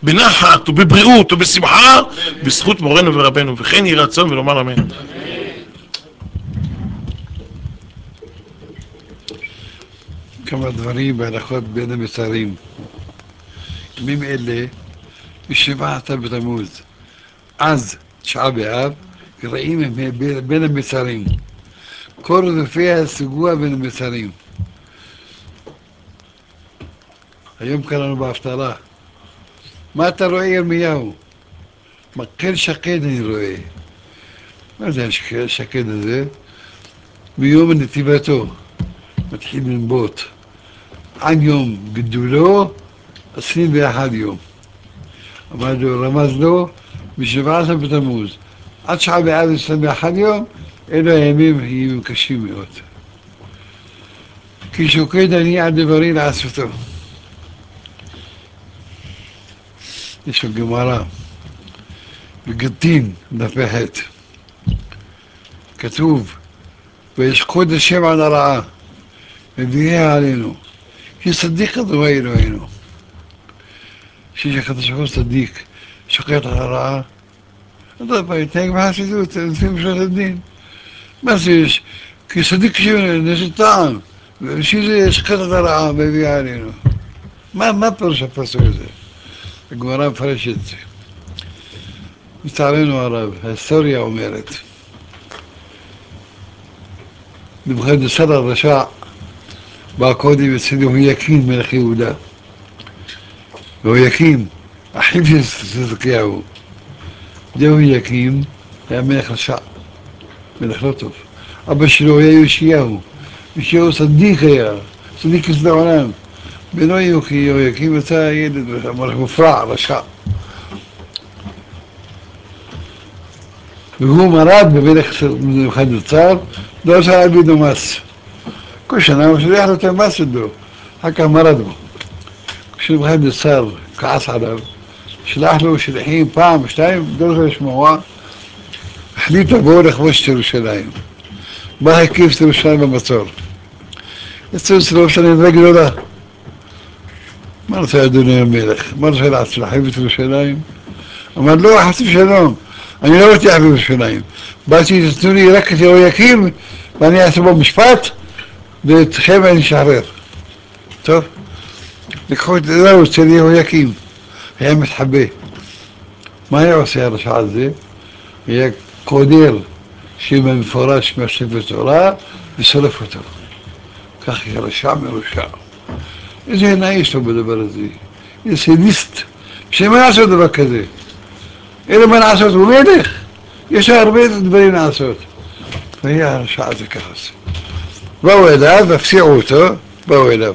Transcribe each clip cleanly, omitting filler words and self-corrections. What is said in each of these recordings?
בנחת ובבריאות ובשמחה, בזכות מורנו ורבנו, וכן יהי רצון ולומר אמן. כמה דברים בהלכות בין המצרים. ימים אלה, בשבעת בתמוז, אז תשעה באב, קראים הם בין המצרים. כל רודפיה סוגוה בין המצרים. היום קראנו בהפטרה. מה אתה רואה ירמיהו? מקל שקד אני רואה. מה זה השקד הזה? מיום נתיבתו, מתחיל לנבוט. עד יום גדולו, 21 יום. אמר לו, רמז לו, ב-17 בתמוז. עד שעה באב 21 יום, אלו הימים יהיו קשים מאוד. כי שוקד אני עד דברי לעשותו. יש לו גמרא, בגיטין, דפי ח', כתוב, וישקוד השם על הרעה, מביאה עלינו, כי צדיק אדוני אלוהינו. שיש הקדוש ברוך הוא צדיק, שוקד על הרעה, אתה יתנהג בחסידות, לפי משפט הדין. מה זה יש? כי צדיק יש טעם, ובשביל זה ישקד על הרעה, מביאה עלינו. מה פירוש הפסוק הזה? הגמרא מפרשת את זה. לצערנו הרב, ההיסטוריה אומרת, נבוכדנצר הרשע בא קודם אצל יהויקים מלך יהודה. יהויקים, אחיו של צדקיהו. יהויקים היה מלך רשע, מלך לא טוב. אבא שלו היה יאשיהו. יאשיהו צדיק היה, צדיק כסד העולם. בנו יהויקים יצא ילד מלך מופרע, רשע. והוא מרד במלך נבוכדנצר, לא רצה להביא לו מס. כל שנה הוא שולח לו את המס שלו, אחר כך מרד בו. כשנבוכדנצר כעס עליו, שלח לו שליחים פעם, שתיים, לא רוצה לשמוע, החליט לבוא לכבוש את ירושלים. בא הקיף את ירושלים במצור. יצאו אצל ירושלים נדרה גדולה. מה רוצה אדוני המלך? מה רוצה להצלחים את ירושלים? אמר לא, חס ושלום, אני לא רוצה להחליף ירושלים. באתי שתתנו לי רק את יהויקים ואני אעשה בו משפט ואתכם אני אשחרר. טוב? לקחו את זה אצל יהויקים. היה מתחבא. מה היה עושה הרשע הזה? היה קודר שבמפורש מהספר תורה ושורף אותו. כך היה רשע מרושע. איזה עיני יש לו בדבר הזה? איזה סדיסט. שמה לעשות דבר כזה? אין מה לעשות, הוא מלך. יש לו הרבה דברים לעשות. והיה הרשע הזה ככה. באו אליו והפסיעו אותו, באו אליו.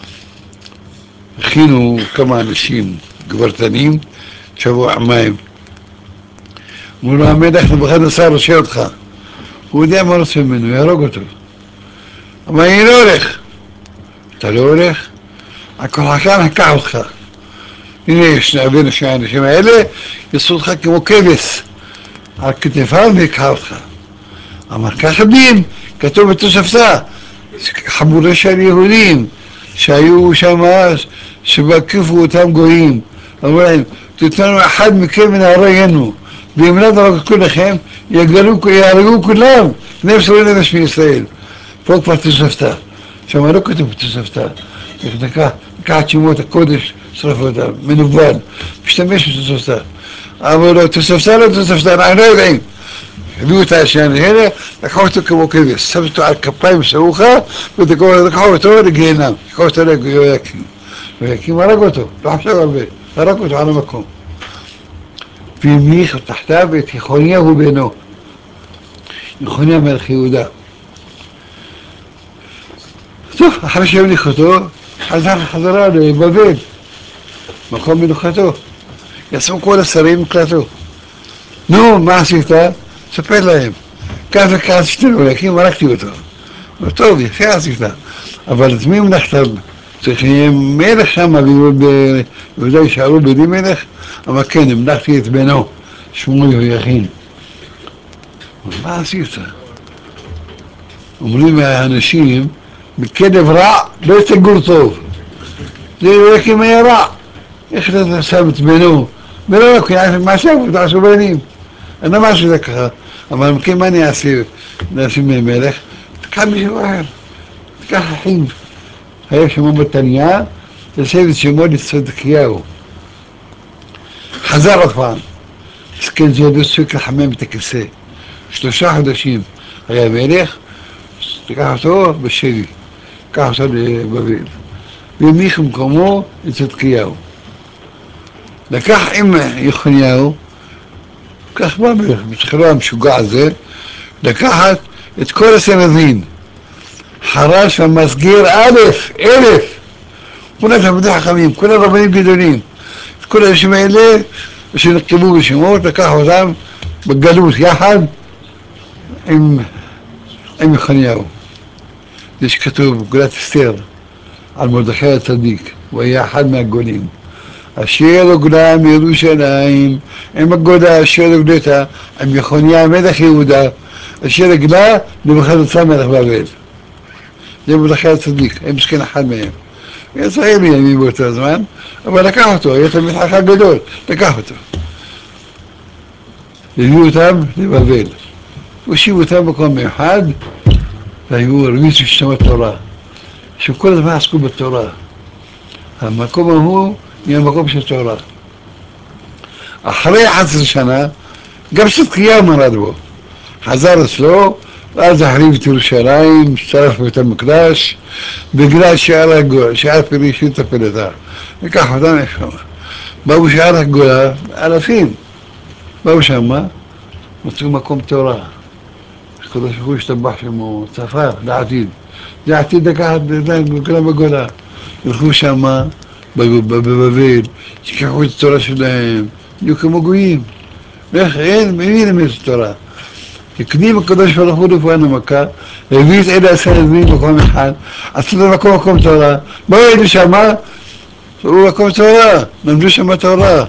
הכינו כמה אנשים גברתנים, שבוע מים. אמרו לו, המלך נבוכדנצר רוצה אותך. הוא יודע מה רוצה ממנו, יהרוג אותו. אבל אני לא הולך. אתה לא הולך? הכוחכם הקח אותך. הנה יש בין שני האנשים האלה, יעשו אותך כמו כבש. על כתפיו ויקח אותך. אמר, ככה דין, כתוב בתוספתא, חבורה של יהודים שהיו שם אז, שבקיפו אותם גויים. אמרו להם, תתנו אחד מכם ונהרגנו, ואם לא תהרגו כולכם, יהרגו כולם, נפש לא נפש מישראל. פה כבר תוספתא. שם לא כתוב בתוספתא. לקחת שמות הקודש, שרפו אותם, מנוול, משתמש בתוספתא. אבל לא, תוספתא לא תוספתא, אנחנו לא יודעים. הביאו את השני האלה, לקחו אותו כמו כבש, שם אותו על כפיים סרוחה, ולקחו אותו לגיהנם, לקחו אותו ליהויקים. יהויקים הרג אותו, לא חשב הרבה, הרג אותו על המקום. והמליך תחתיו את יחוניהו בנו. יחוניה מלך יהודה. טוב, אחרי שהמליך אותו, חזר חזרה לבבל, מקום מלוכתו. יצאו כל השרים מקלטו. נו, מה עשית? ספר להם. כך וכך עשיתי לו, להקים, הרגתי אותו. טוב, יפה עשית. אבל את מי מלכת? צריך שיהיה מלך שם, ביהודה יישארו בלי מלך, אבל כן, המלכתי את בנו, שמו יהויכין. מה עשית? אומרים האנשים, בכלב רע לא תגור טוב. זה יהויכין היה רע. איך אתה שמת בינו? ולא רק, מעשה עבודה עשו בנים. אני לא מעשה זה ככה, אבל מכן מה אני אעשה מלך? תקח מישהו אחר, תקח אחיו. היה שמו מתניה, תעשה את שמו לצדקיהו. חזר עוד פעם. מסכן זה לא ספיק לחמם את הכיסא. 3 חודשים היה מלך, תקח אותו בשבי, תקח אותו לבבל. והמיך במקומו לצדקיהו. לקח עם יחוניהו, כך בא בתחילו המשוגע הזה, לקחת את כל הסנדין, חרש המסגיר 1,000, כולם תלמידי חכמים, כולם רבנים גדולים, את כל האנשים האלה שנכתבו בשמות, לקח אותם בגלות יחד עם יחוניהו. זה שכתוב בגולת אסתר על מרדכי הצדיק, הוא היה אחד מהגולים. אשר הוגלה מירושלים, עם הגולה אשר הוגלתה, עם יחוניה מלך יהודה, אשר הגלה נבוכדנצר מלך בבל. זה מרדכי הצדיק, הם מסכן אחד מהם. הוא יצא ימי באותו זמן, אבל לקח אותו, היה תלמיד חכם גדול, לקח אותו. הביאו אותם לבבל. הושיבו אותם במקום מיוחד, והיו הרביצו ששמע תורה. שכל הזמן עסקו בתורה. המקום ההוא נהיה מקום של תורה. אחרי 11 שנה, גם צדקיהו מרד בו. חזר אצלו, ואז החריב את ירושלים, הצטרף בבית המקדש, בגלל שאר פרישות הפלטה. לקח אותם איפה. באו שאר הגולה, אלפים. באו שמה, מצאו מקום תורה. הקדוש ברוך הוא השתבח שמו, צפה לעתיד. זה עתיד לקחת כולם בגולה. ילכו שמה, בבבל, שכחו את התורה שלהם, יהיו כמו גויים. אין, מי ילמד את התורה? הקדים הקדוש ברוך הוא לפועל המכה, הביא את אלה הסנדין במקום אחד, עשו את מקום תורה, באו אלו שמה, הוא מקום תורה, למדו שם תורה,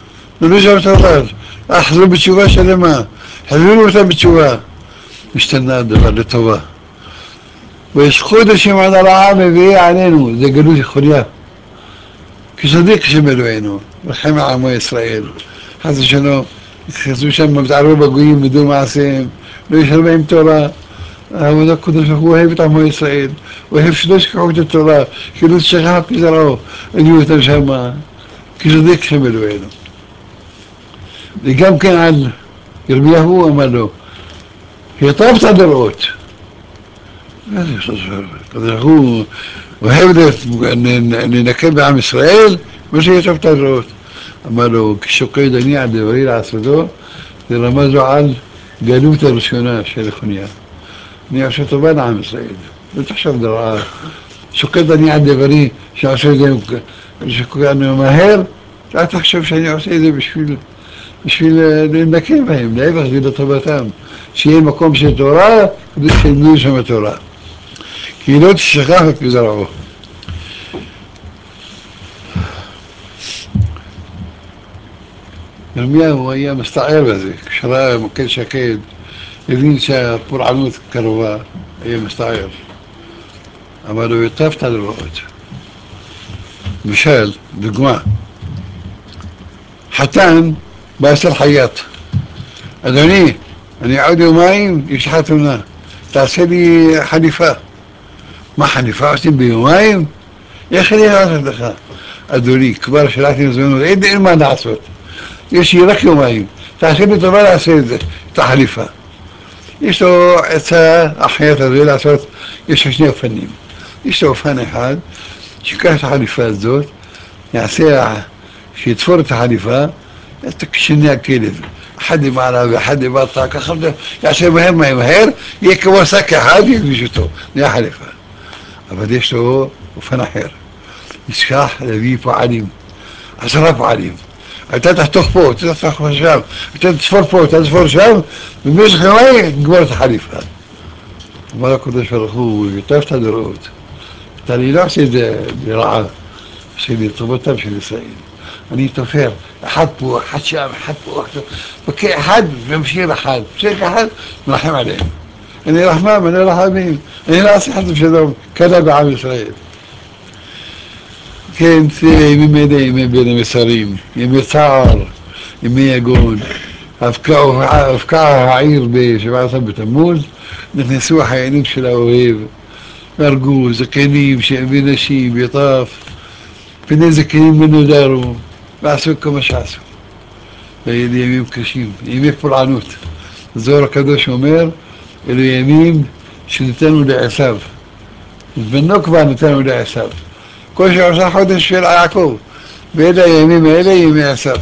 אחזו בתשובה שלמה, חזרו אותם בתשובה, השתנה הדבר לטובה. ויש חודשים עד הרעה מביא עלינו, זה גלות יחוניה. כצדיק השם אלוהינו, רחם עמו ישראל, חס ושלום, נכנסו שם, מתערבו בגויים, ידעו מעשיהם, לא ישאלו בהם תורה. העבודה הקדוש ברוך הוא אוהב את עמו ישראל, הוא אוהב שלא ישכחו את התורה, כאילו שכח פזרעו, הביאו אותם שמה, כצדיק השם אלוהינו. וגם כן על ירמיהו אמר לו, היטבת לראות. הוא אוהב לנקה בעם ישראל, מה שהיטבת לראות. אמר לו, כששוקד אני על דברי לעשותו, זה רמזו על גלות הראשונה של יחוניה. אני עושה טובה לעם ישראל, לא תחשוב דרעה. שוקד אני על דברי שעושה את זה, אני מהר, אל תחשוב שאני עושה את זה בשביל לנקה בהם, להפך זה לטובתם. שיהיה מקום של תורה, כדי שילמדו שם התורה. כי לא תשכח את פזרעו. ירמיהו היה מסתער בזה, כשראה מוקד שקד, הבין שהפורענות קרובה, היה מסתער. אבל הוא היטבת לראות. למשל, דוגמה, חתן בא אצל חייט. אדוני, אני עוד יומיים, יש חתונה, תעשה לי חליפה. מה חליפה עושים ביומיים? איך אני אעשה לך? אדוני, כבר שלחתי מזמנות, אין מה לעשות. יש לי רק יומיים, תעשה לי טובה לעשות את זה, את החליפה. יש לו עצה, החייט הזה לעשות, יש לו 2 אופנים. יש לו אופן אחד, שיקח את החליפה הזאת, יעשה, שיתפור את החליפה, שני הכלב, אחד למעלה ואחד למטה, ככה יעשה מהר, יהיה כמו שק אחד, יקביש אותו, נהיה חליפה. אבל יש לו אופן אחר, ישכח להביא פועלים, 10 פועלים. אתה תחתוך פה, אתה תחתוך שם, אתה תספור פה, אתה תספור שם, ובמשך יומיים נגמור את החליפה. אמר הקדוש ברוך הוא, היטבת לראות, אני לא עושה את זה לרעה, עושה לטובתם של ישראל. אני תופר, אחד פה, אחד שם, אחד פה, אחד ומשאיר אחד, משאיר אחד, מרחם עליהם. אני רחמם, אני רחמים, אני לא עושה חס ושלום, כזה בעם ישראל. כן, זה ימים אלה, ימי בין המצרים, ימי צער, ימי יגון. הבקע העיר ב-17 בתמוז, נכנסו החיילים של האוהב, הרגו זקנים ונשים וטף, פני זקנים ונודרו, ועשו כמה שעשו. ואלה ימים קשים, ימי פולענות. זוהר הקדוש אומר, אלו ימים שניתנו לעשיו. בנו כבר ניתנו לעשיו. כל שעושה חודש של יעקב, ואלה הימים האלה ימי עשיו.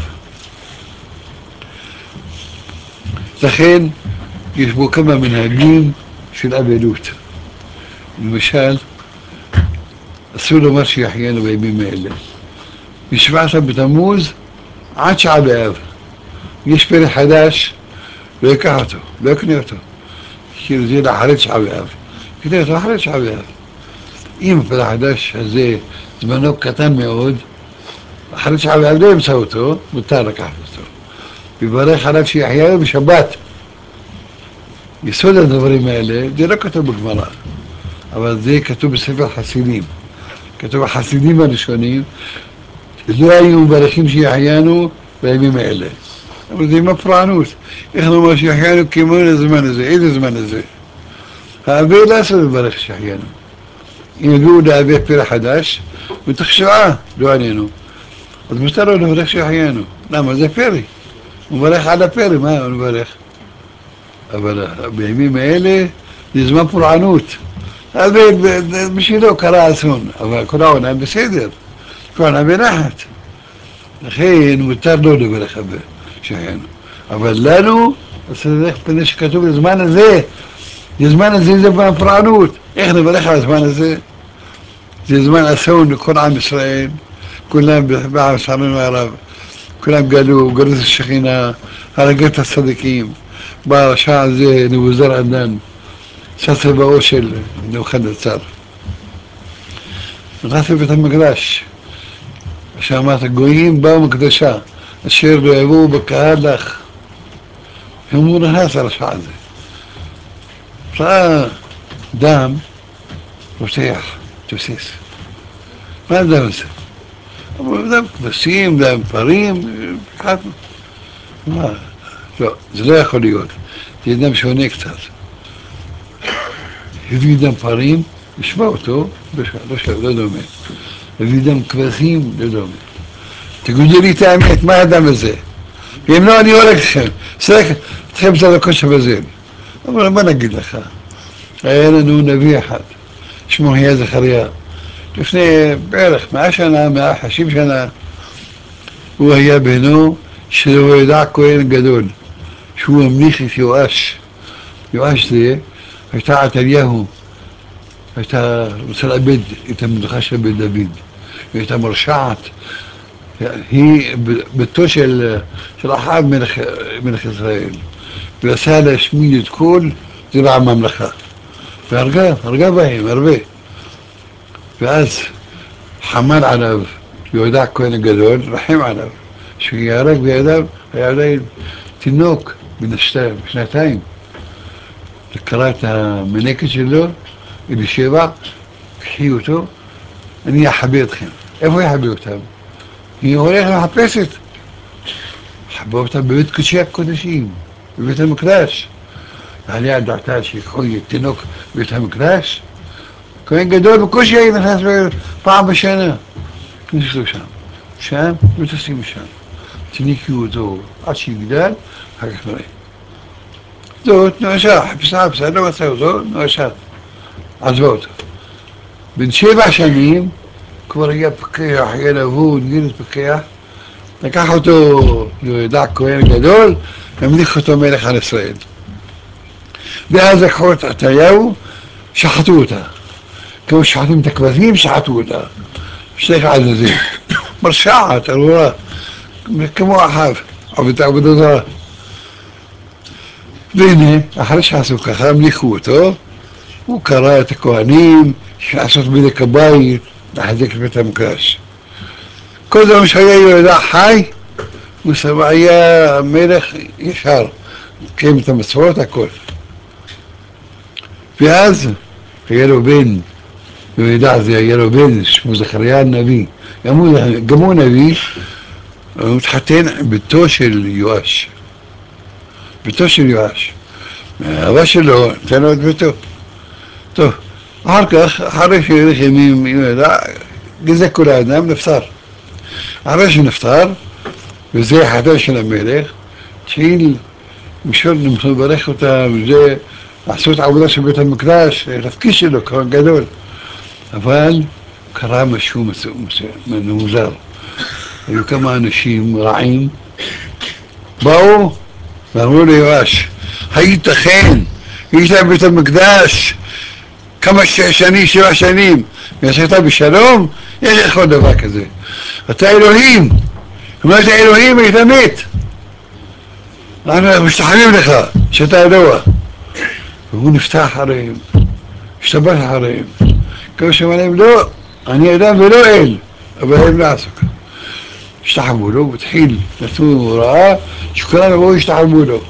לכן יש בו כמה מנהגים של אבלות. למשל, אסור לומר שיחיינו בימים האלה. ב-17 בתמוז עד שעה באב. יש פרק חדש, לא יקח אותו, לא יקנה אותו. כאילו זה לאחרי שעה באב. יקנה אותו אחרי שעה באב. אם הפרק החדש הזה זמנו קטן מאוד, אחרי שעה באב לא ימצא אותו, מותר לקחת אותו. וברך עליו שיחיינו בשבת. יסוד הדברים האלה, זה לא כתוב בגמרא, אבל זה כתוב בספר חסידים. כתוב החסידים הראשונים, לא היו מברכים שיחיינו בימים האלה. אבל זה עם הפרענות. איך נאמר שיחיינו כמו לזמן הזה? איזה זמן הזה? האווה לא אסור לברך שיחיינו. אם הביאו להווה פרח חדש, בתוך שעה לא עלינו. אז מותר לו לברך שיחיינו. למה? זה פרי. הוא מברך על הפרי, מה הוא מברך? אבל בימים האלה זה זמן פורענות. אז בשבילו קרה אסון, אבל כל העולם בסדר, כל העולם בנחת. לכן מותר לו לברך שהיינו. אבל לנו, פני שכתוב לזמן הזה, לזמן הזה זה זמן פורענות. איך נברך על הזמן הזה? זה זמן אסון לכל עם ישראל, כולם בעם שערנו הרב, כולם גלו את השכינה, הרגו את הצדיקים. ברשע הזה נבוזראדן, צבאו של נבוכדנצר. נכנס לבית המקדש, שאמרת, גויים באו מקדשה, אשר לא יבואו בקהל לך. הוא נכנס על השעה הזה. ראה דם, פותח, תוסס. מה הדם הזה? אמרו, דם כבשים, דם פרים, חתנו. מה? לא, זה לא יכול להיות. זה דם שונה קצת. הביא דם פרים, נשמע אותו, לא דומה. הביא דם כבשים, לא דומה. תגידו לי את האמת, מה הדם הזה? ואם לא, אני הולך לכם. סלק, אתכם זה לקודש שבזל. אבל מה נגיד לך? היה לנו נביא אחד, שמו היה זכריה. לפני בערך 100 שנה, 150 שנה, הוא היה בנו שהוא ידע כהן גדול, שהוא המליך את יואש. יואש זה, הייתה עתליהו, הייתה רוצה לאבד את המלוכה של בית דוד, היא הייתה מרשעת, היא ביתו של אחאב מלך ישראל, ועשה להשמיד את כל זרע הממלכה, והרגה בהם הרבה. ואז חמל עליו יהודה כהן הגדול, רחם עליו, שיהרג בידיו, היה עדיין תינוק בן 2 קרא את המנקת שלו, אלישבע, קחי אותו, אני אחבא אתכם. איפה יחבא אותם? היא הולכת לחפשת. חבא אותם בבית קודשי הקודשים, בבית המקדש. ועליה דעתה שיקחו תינוק בבית המקדש, כהן גדול בקושי היה נכנס פעם בשנה. נכנסו שם ותשים שם. תניקו אותו עד שיגדל, אחר כך נראה. זאת נואשה, חפשה, לא מצא אותו, נואשה. עזבה אותו. בן 7 שנים, כבר היה פקח, היה נבוד, גיל פקח, לקח אותו יהודה כהן גדול, והמליך אותו מלך על ישראל. ואז לקחו את עתליהו, שחטו אותה. כמו שחטים את הכבשים, שחטו אותה. שליח עזאזל. מרשעת, ארורה. כמו אחאב, עבודה זרה. והנה, אחרי שעשו ככה, המליכו אותו, הוא קרא את הכהנים, שעשות בדק הבית, לחזק את בית המקדש. כל זמן שהיה יהודה חי, הוא היה מלך ישר, קיים את המצוות, הכל. ואז היה לו בן וידע זה היה לו בן, שמו זכריה הנביא, גם הוא נביא, הוא התחתן ביתו של יואש. ביתו של יואש. האבא שלו נתן לו את ביתו. טוב, אחר כך, אחרי שהאריך ימים, גזע כל האדם, נפטר. אחרי שנפטר, וזה החתן של המלך, התחיל משול לברך אותה, וזה לעשות עבודה של בית המקדש, התפקיד שלו, כהן גדול. אבל קרה משהו מוזר. היו כמה אנשים רעים, באו ואמרו ליואש, הייתכן, יש להם בית המקדש כמה שנים, 7 שנים, ועשית בשלום? איך יכול דבר כזה? אתה אלוהים, אם לא היית אלוהים היית מת. אנחנו משתחווים לך, שאתה אלוה. והוא נפתח אחריהם, השתבח אחריהם. כמו שאומרים, לא, אני אדם ולא אל, אבל הם לא עסוק. השתחוו לו, והתחיל, נתנו הוראה, שכולם יבואו השתחוו לו.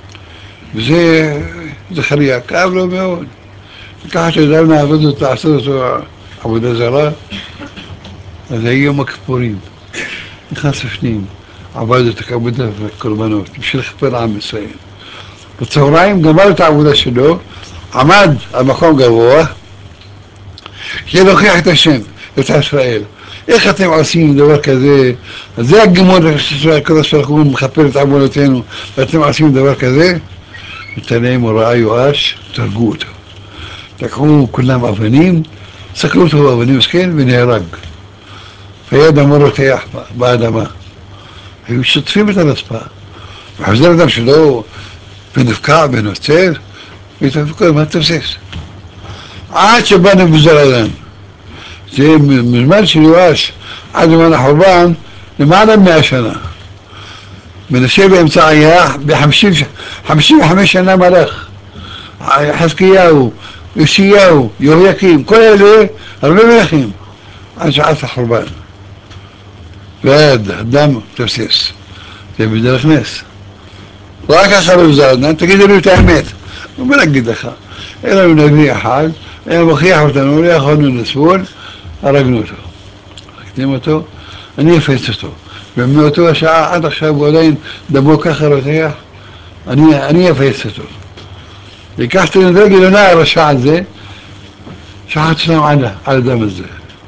וזה זכריה, כאב לו מאוד. ככה שאדם לעבוד אותו, לעשות אותו עבודה זרה, אז היה יום הכיפורים. נכנס לפנים, עבד את העבודה והקורבנות, בשביל לכפר עם ישראל. בצהריים גמר את העבודה שלו, עמד על מקום גבוה, כדי להוכיח את השם, את ישראל. איך אתם עושים דבר כזה? אז זה הגימון של הקדוש ברוך הוא מכפר את עוונותינו, ואתם עושים דבר כזה? נתן להם הוראה יואש, תרגו אותו. לקחו כולם אבנים, סקלו אותו באבנים מסכן ונהרג. והיה דמו רותח באדמה. היו שוטפים את הרצפה. וחוזר אדם שלו ונפקע ונוצר, והתפקע מה תבסס. עד שבא נבוזראדן. זה מזמן של יואש, עד זמן החורבן, למעלה 100 שנה. מנשה באמצע היה ב-55 שנה מלך. חזקיהו, יאשיהו, יהויקים, כל אלה, הרבה מלכים, עד שעת החורבן. ועד הדם תבסס. זה בדרך נס. רק אחרי נבוזראדן, תגידו לי את האמת. הוא אומר להגיד לך, אין לנו נביא אחד, היה מוכיח אותנו, לא יכולנו לסבול, הרגנו אותו. הקדים אותו, אני אפס אותו. ומאותו השעה עד עכשיו הוא עדיין דמו ככה רותח, אני אפס אותו. לקחתי נדרגי לונה על השעה הזה, שחט שלנו על הדם הזה.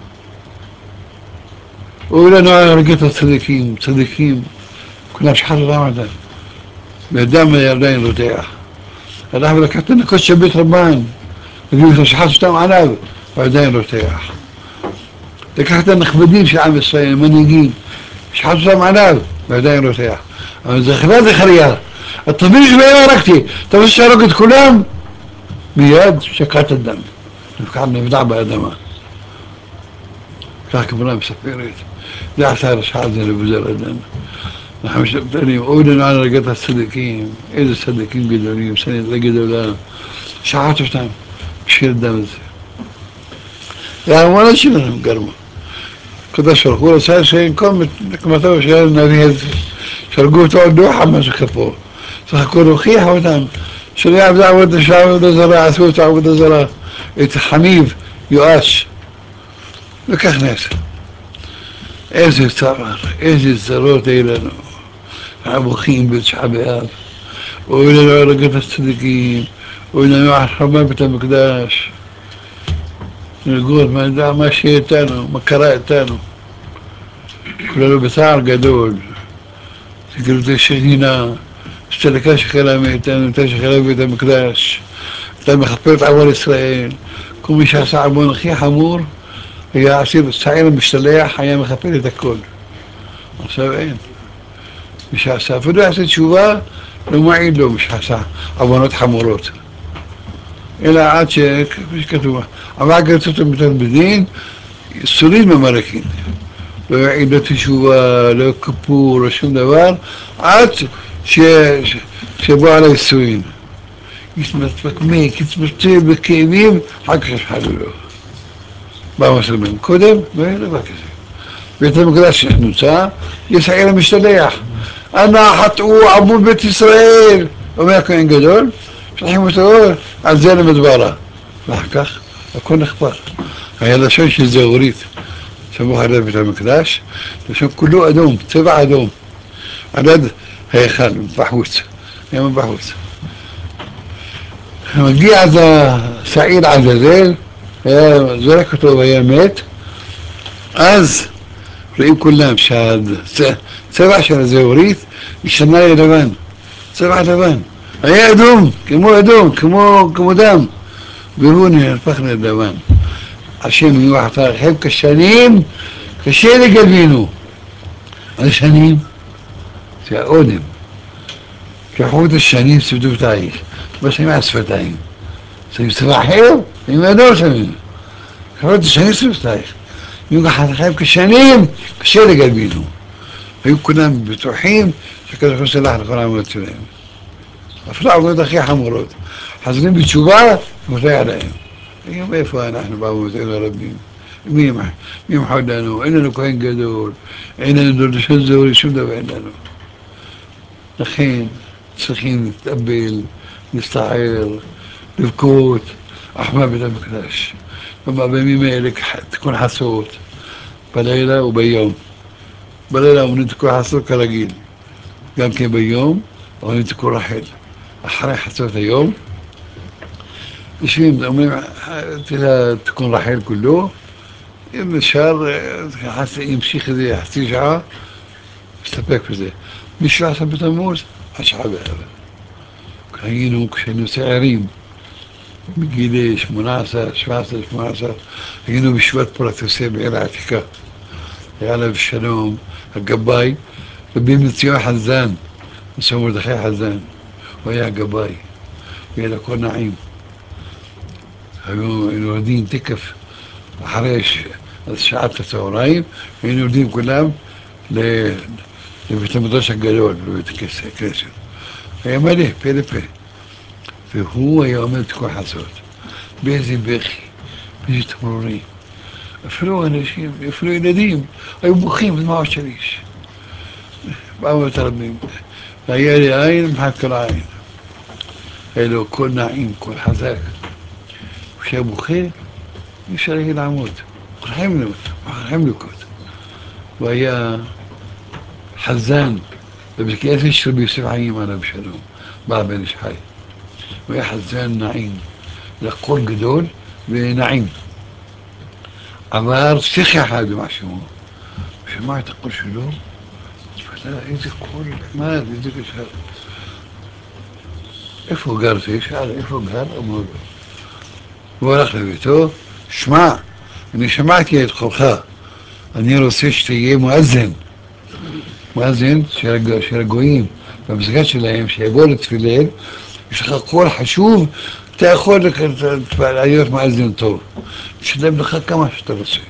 הוא לנו הרגת הצדיקים, צדיקים, כולם שחט אותם על דם. והדם עדיין רותח. אנחנו לקחת נקות של בית רבן, ושחט אותם עליו, ועדיין רותח. לקחת הנכבדים של עם ישראל, מנהיגים, שחט אותם עליו, ועדיין רותח. אבל זכריה, התמיד שבהם הרגתי, אתה רוצה שהרוג את כולם? מיד שקעת הדם, נבדע באדמה. כך כמובן מספרת, זה עשה הרשעה הזה לבוזראדן. אנחנו משתפנים, אוי לנו על הרגת הצדיקים, איזה צדיקים גדולים, סנהדרין גדולה, שחט אותם בשביל הדם הזה. זה המון שלנו גרמו. הקדוש ברוך הוא רצה שינקום את נקמתו של הנביא הזה, שהרגו אותו על דוחה משהו כפה. סך הכל הוכיח אותם, שלא יעבדו עבודה זרה, עשו את העבודה זרה, את חמיב, יואש, וכך נעשה. איזה צער, איזה צרות היו לנו. המוחים בתשעה באב, אוי לנו הרגת הצדיקים, אוי לנו החרמה בית המקדש. נרגות, מה נדע מה שיהיה איתנו, מה קרה איתנו. כולנו בצער גדול. גלות השכינה, הסתלקה שחלה מאיתנו, אתה שחלה בית המקדש, אתה מכפר את עוון ישראל. כל מי שעשה עוון הכי חמור, היה עשיר צעיר המשתלח, היה מכפר את הכל. עכשיו אין. מי שעשה, אפילו יעשה תשובה, לא מעיד לו מי שעשה עוונות חמורות. אלא עד כפי שכתוב, אבל גרצות המתן בדין, סוליד ממרקין. לא יעיד לו תשובה, לא כפור, לא שום דבר, עד שבוא על היסויים. יתמתמק, יתמצא בכאבים, אחר כך ישחלו לו. במסלמים קודם, ולא כזה. בית המקדש נמצא, יסעיר המשתלח. אנא חטאו עבור בית ישראל, אומר כהן גדול, שולחים אותו על זה למדברה. ואחר כך הכל נחפר. היה לשון של זהורית, סמוך על בית המקדש, לשון כולו אדום, צבע אדום, על יד ההיכל, בחוץ, היה בחוץ. מגיע אז השעיר עזאזל, היה זורק אותו והיה מת, אז רואים כולם שהצבע של הזהורית השתנה ללבן, צבע לבן, היה אדום, כמו דם, והוא נהפך ללבן. השם יהיו אחריכם כשנים, קשה לגלבינו. השנים זה האודם, כחוט השנים שפתותייך, בשמים השפתיים. שמים צבע אחר, שמים אדום שמים. כחוט השנים שפתותייך. יהיו אחריכם כשנים, קשה לגלבינו. היו כולם בטוחים שהקדוש ברוך הוא סלח לכל העמוד שלהם. אפילו העמוד הכי חמורות. חזרים בתשובה, מופיע עליהם. היום איפה אנחנו בעמודתנו הרבים? מי מחוד לנו? אין לנו כהן גדול, אין לנו דורשת זהורי, שום דבר אין לנו. לכן צריכים להתאבל, להסתער, לבכות, אחמה בית המקדש. בימים האלה תיקון חצות, בלילה וביום. בלילה אומרים תיקון חצות כרגיל, גם כן ביום אומרים תיקון רחל. אחרי חצות היום יושבים, אומרים תיקון רחל כולו, אם אפשר ימשיך איזה חצי שעה, מסתפק בזה. מ-17 בתמוז, השעה בערב. כשהיינו צעירים, בגיל 18, 17, 18, היינו בישיבת פורת יוסף בעיר העתיקה. היה עליו שלום, הגבאי, רבי מציון חזן, מסוים מרדכי חזן, הוא היה הגבאי, והיה לו כל נעים. היינו יורדים תקף אחרי שעת הצהריים, היינו יורדים כולם לבית המדרש הגדול, בבית הכנסת. היה מלא, פה לפה. והוא היה אומר תיקון חצות. באיזה בכי, באיזה תמרורים. אפילו אנשים, אפילו ילדים, היו בוכים בדמעות של איש. באו הרבים. והיה לי עין מחק כל העין. היה לו קול נעים, קול חזק. כשהיה בוכה, אי אפשר היה לעמוד. חיים לוקות. הוא היה חזן בבית הכנסת של רבי יוסף חיים עליו שלום, בא בן איש חי. הוא היה חזן נעים, לקול גדול ונעים. עבר שיח אחד במשהו, שמע את הקול שלו, התפלא, איזה קול נחמד, איזה קשר. איפה הוא גר זה? שאל, איפה הוא גר? אמר לו. הוא הלך לביתו, שמע, אני שמעתי את קולך, אני רוצה שתהיה מואזן של הגויים, במסגד שלהם, שיבוא לתפילל, יש לך קול חשוב, אתה יכול להיות מואזן טוב, תשלם לך כמה שאתה רוצה.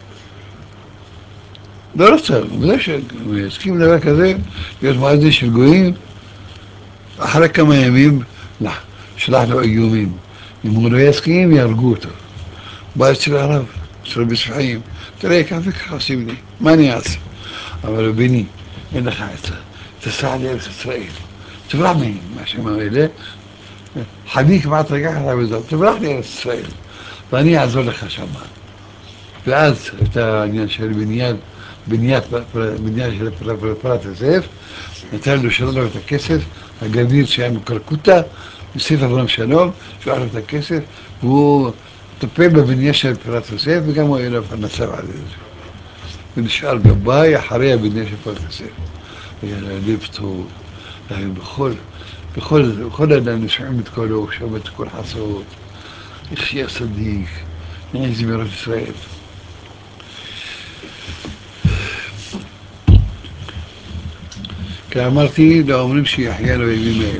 לא רצה, בזה שהוא יסכים לדבר כזה, להיות מואזן של גויים, אחרי כמה ימים שלח לו איומים, אם הוא לא יסכים יהרגו אותו. בא אצל הרב, אצל רבי יוסף חיים, תראה ככה וככה עושים לי, מה אני אעשה? אבל בני, אין לך עצה, תסע לארץ ישראל, תברח מהשם האלה, חדי כמעט רגח עליו וזאת, תברח לארץ ישראל, ואני אעזור לך שם. ואז את העניין של בניין של פרת יוסף, נתן לו שלום לו את הכסף, הגביר שהיה מקרקוטה, יוסף אברהם שלום, שלח לו את הכסף, והוא טפל בבניין של פרת יוסף, וגם הוא היה לו פרנסה על זה. ונשאר גבאי אחרי הבניין של פרת יוסף. היה לה לב טוב, בכל אדם נשמעים את קולו, שומע את כל חצות, יחיה צדיק, נעז זמירות ישראל. כי אמרתי, לא אומרים שיחיה לו בימים האלה.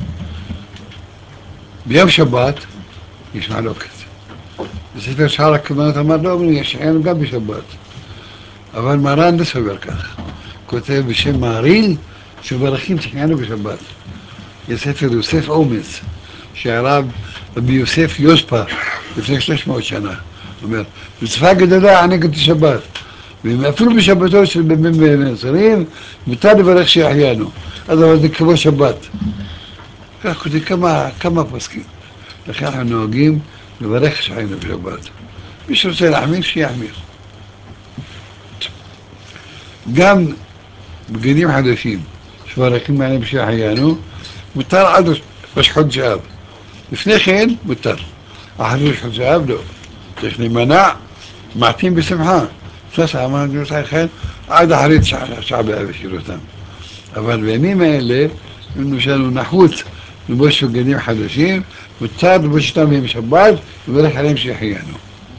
ביום שבת יש מחלוקת. בספר שער הכוונות אמר, לא אומרים, יחיה לו גם בשבת. אבל מרן לא סובר כך. כותב בשם מעריל, שמברכים תחיה לו בשבת. יש ספר יוסף אומץ, שהרב רבי יוסף יוספה, לפני 300 שנה, אומר, מצווה גדולה ענקת השבת. ואפילו בשבתו של בנצרים, מותר לברך שהחיינו. אז אבל זה כמו שבת. כך כותבים כמה פוסקים. לכן אנחנו נוהגים לברך שהחיינו בשבת. מי שרוצה להחמיר, שיחמיר. גם בגנים חדשים, שברקים עליהם שהחיינו, מותר עד ראש חודש אב. לפני כן, מותר. אחרי ראש חודש אב, לא. צריך להימנע, מעטים בשמחה. נכנס האמן גנות החן, עד אחרי תשעה באב השאיר אותם. אבל בימים האלה, אם נשארנו נחוץ לבוש בגנים חדשים, מותר לבוש אותם ביום שבת, וברך עליהם שהחיינו.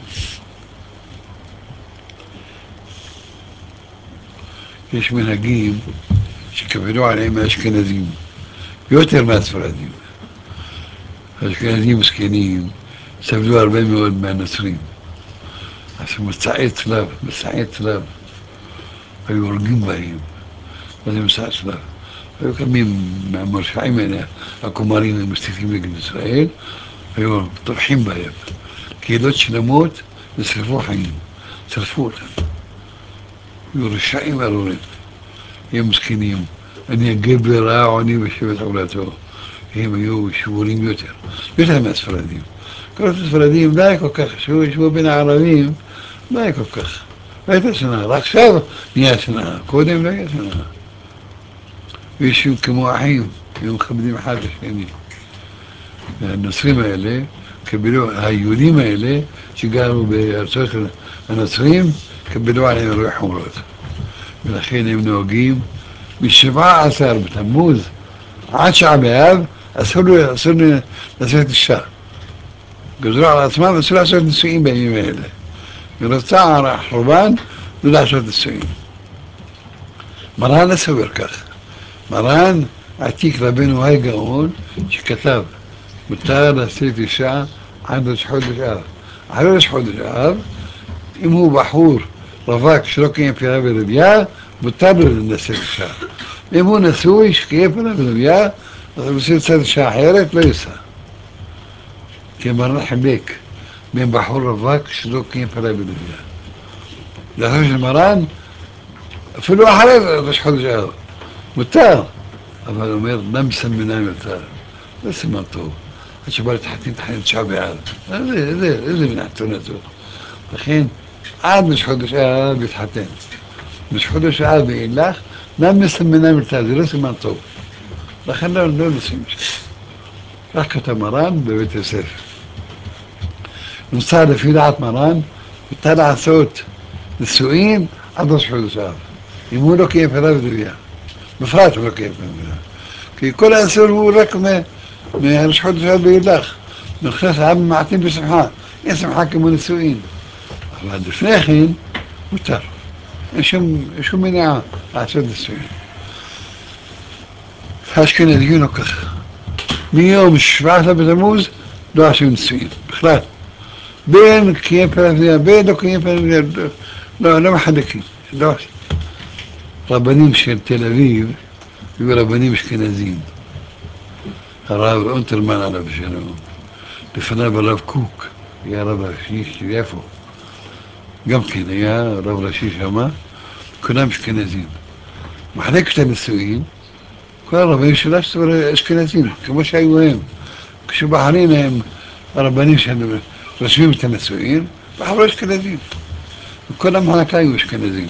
יש מנהגים שכבדו עליהם האשכנזים, יותר מהספרדים. האשכנזים מסכנים, סבלו הרבה מאוד מהנוצרים. אז מצעי צלב, היו הורגים בהם. מה זה מצעי צלב? היו קמים מהמרשעים האלה, הכומרים המסתיקים נגד ישראל, היו טובחים בהם. קהילות שלמות ושרפו חיים, שרפו אותם. היו רשעים ארורים. הם מסכנים, אני הגבר העוני בשבט עולתו. הם היו שבורים יותר מהספרדים. כל הספרדים לא היה כל כך, ישבו בין הערבים, לא היה כל כך. לא הייתה שנאה, רק עכשיו נהיה שנאה, קודם לא היה שנאה. וישבו כמו אחים, הם מכבדים אחד לשני. הנוצרים האלה, היהודים האלה שגרו בארצות הנוצרים, קבלו עליהם רוח חומרות. ולכן הם נוהגים מ-17 בתמוז עד שעה באב, אסור לעשות אישה. גזרו על עצמם, אסור לעשות נישואים בימים האלה. ורצה על החורבן, לא לעשות נישואים. מרן הסובר כך. מרן עתיק רבנו הגאון שכתב, מותר לעשות אישה עד ראש חודש אב. אחרי ראש חודש אב, אם הוא בחור רווק שלא קיים פירה ורבייה, מותר לו לשאת אישה. אם הוא נשוי שקיים פירה ורבייה, אז הוא עושה לצד אישה אחרת, לא יישא. כי מרן חילק בין בחור רווק שלא קיים פירה ורבייה. לאחר של מרן, אפילו אחרי ראש חודש אב, מותר. אבל הוא אומר, נמסם מניים יותר, זה סימן טוב. עד שבא לתחתין תשעה באב. איזה מן החתונה זאת. לכן, עד ראש חודש אב יתחתן. ראש חודש אב ואילך, נמסם מניים יותר, זה לא סימן טוב. לכן לא נשים. כך כתב מרן בבית יוסף. נוסע לפי דעת מרן, מותר לעשות נישואין עד ראש חודש אב. אם הוא לא קיים פירה ורבייה. בפרט הוא לא קיים פירה ורבייה. כי כל האסור הוא רק מראש חודש אב ואילך. נכנס העם מעטים בשמחה. אין שמחה כמו נישואין. אבל לפני כן, מותר. אין שום מניעה לעשות נישואין. האשכנזים לא ככה. מיום 17 בתמוז לא עשו נישואין, בכלל. בין קיים פירה ורבייה, בין לא קיים פירה ורבייה, לא מחלקים. לא. רבנים של תל אביב היו רבנים אשכנזים. הרב אונטרמן עליו שלום. לפניו הרב קוק, היה רב ראשי של יפו. גם כן היה רב ראשי שמה, כולם אשכנזים. מחלקת הנישואין, כל הרבנים שלה אשכנזים, כמו שהיו הם. כשבחרין הם הרבנים שרשמים את הנישואין, בחרו אשכנזים. וכל המחלקה היו אשכנזים.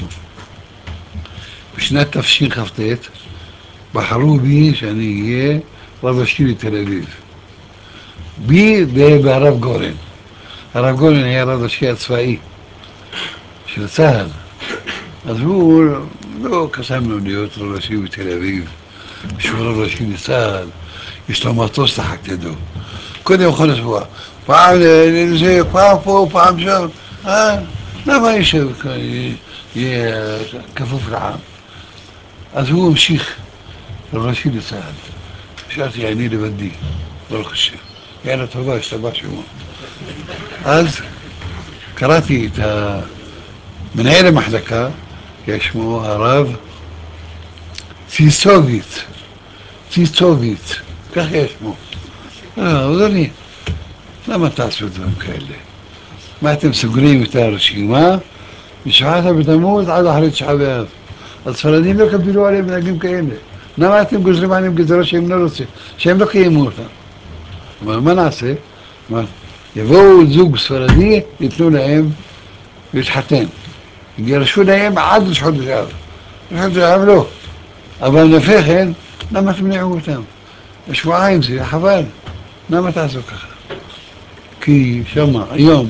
בשנת תשכ"ט בחרו בי שאני אהיה רב ראשי לתל אביב. בי והרב גורן. הרב גורן היה רב ראשי הצבאי של צה"ל. אז הוא לא קסם לו להיות רב ראשי בתל אביב. שהוא רב ראשי לצה"ל, יש לו מטוס תחת ידו. קודם כל שבוע, פעם לזה, פעם פה, פעם שם. למה יהיה כפוף לעם? אז הוא המשיך רב ראשי לצה"ל. שאלתי, אני לבדי, ברוך השם. יאללה טובה, השתבח שמו. אז קראתי את מנהל המחלקה, שמו הרב ציסוביץ, כך יש שמו. אדוני, למה תעשו דברים כאלה? מה אתם סוגרים את הרשימה? מ-17 בתמוז עד אחרי תשעה באב. הספרדים לא קבלו עליהם מנהגים כאלה. למה אתם גוזרים עליהם גזרות שהם לא רוצים, שהם לא קיימו אותם? אבל מה נעשה? יבואו זוג ספרדי, ייתנו להם להתחתן. יגרשו להם עד ראש חודש אב. ראש חודש אב לא. אבל לפני כן, למה תמנעו אותם? שבועיים זה חבל. למה תעשו ככה? כי שמה, היום,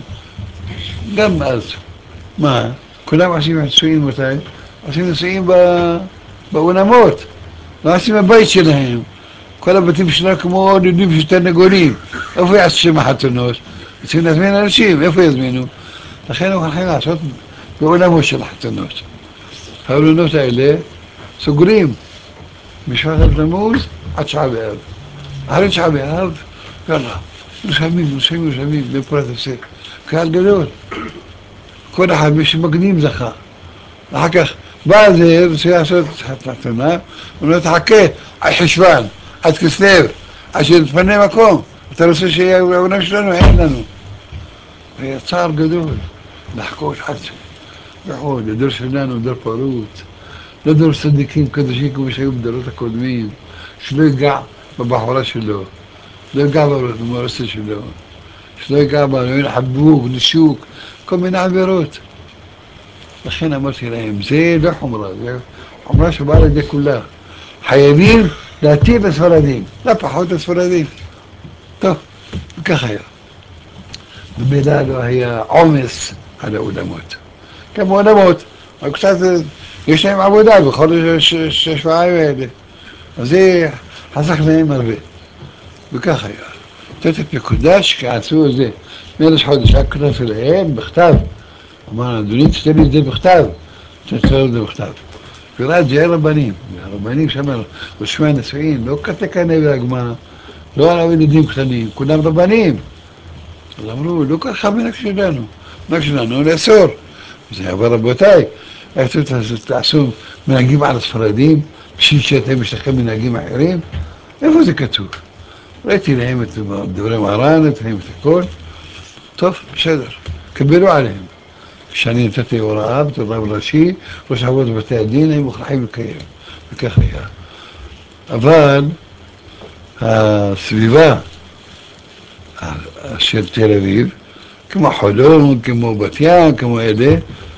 גם אז, מה? כולם עושים נישואים מתי? עושים נישואים באולמות. לא עושים בבית שלהם. כל הבתים שלנו כמו לידים של תרנגולים. איפה יעשו שם החתונות? צריכים להזמין אנשים, איפה יזמינו? לכן אנחנו הולכים לעשות בעולמות של החתונות. האולמות האלה סוגרים משפחת תמוז עד תשעה באב. אחרי תשעה באב, יאללה, נושמים, בפרט הפסק. קהל גדול. כל אחד מי שמקדים זכה. אחר כך בא זה, רוצה לעשות חתונה, הוא אומר, תחכה עד חשוון, עד כסלו, עד שתפנה מקום. אתה רוצה שיהיה העולם שלנו? אין לנו. היה צער גדול, לחכות עד ועוד, הדור שלנו דור פרוץ, לא דור צדיקים קדושים כמו שהיו בדורות הקודמים, שלא ייגע בבחורה שלו, לא ייגע במורסת שלו, שלא ייגע באלוהים חבוק, נשוק, כל מיני עבירות. לכן אמרתי להם, זה לא חומרה, זה חומרה שבאה לידי כולה. חייבים להתיר לספרדים, לא פחות לספרדים. טוב, וכך היה. במילא לא היה עומס על האולמות. גם האולמות, רק קצת, יש להם עבודה בכל השבועיים האלה. אז זה חסך להם הרבה. וכך היה. תתת מקודש, כי עשו את זה מראש חודש, רק כתבתי להם בכתב. אמר, אדוני, תשתה לי את זה בכתב. תשתה את זה בכתב. וראה זה רבנים. הרבנים שם, רושמי הנישואין, לא כתקנה והגמרא, לא על ילדים קטנים, כולם רבנים. אז אמרו, לא ככה מנהג שלנו. מנהג שלנו לאסור. זה אבל רבותיי, איך תעשו מנהגים על הספרדים, בשביל שאתם יש לכם מנהגים אחרים? איפה זה כתוב? ראיתי להם את דברי מרן, ראיתי להם את הכל. טוב, בסדר, קבלו עליהם. כשאני נתתי הוראה בתור רב ראשי, ראש אבות בבתי הדין, הם מוכרחים לקיים. וכך היה. אבל הסביבה של תל אביב, כמו חולון, כמו בת ים, כמו אלה,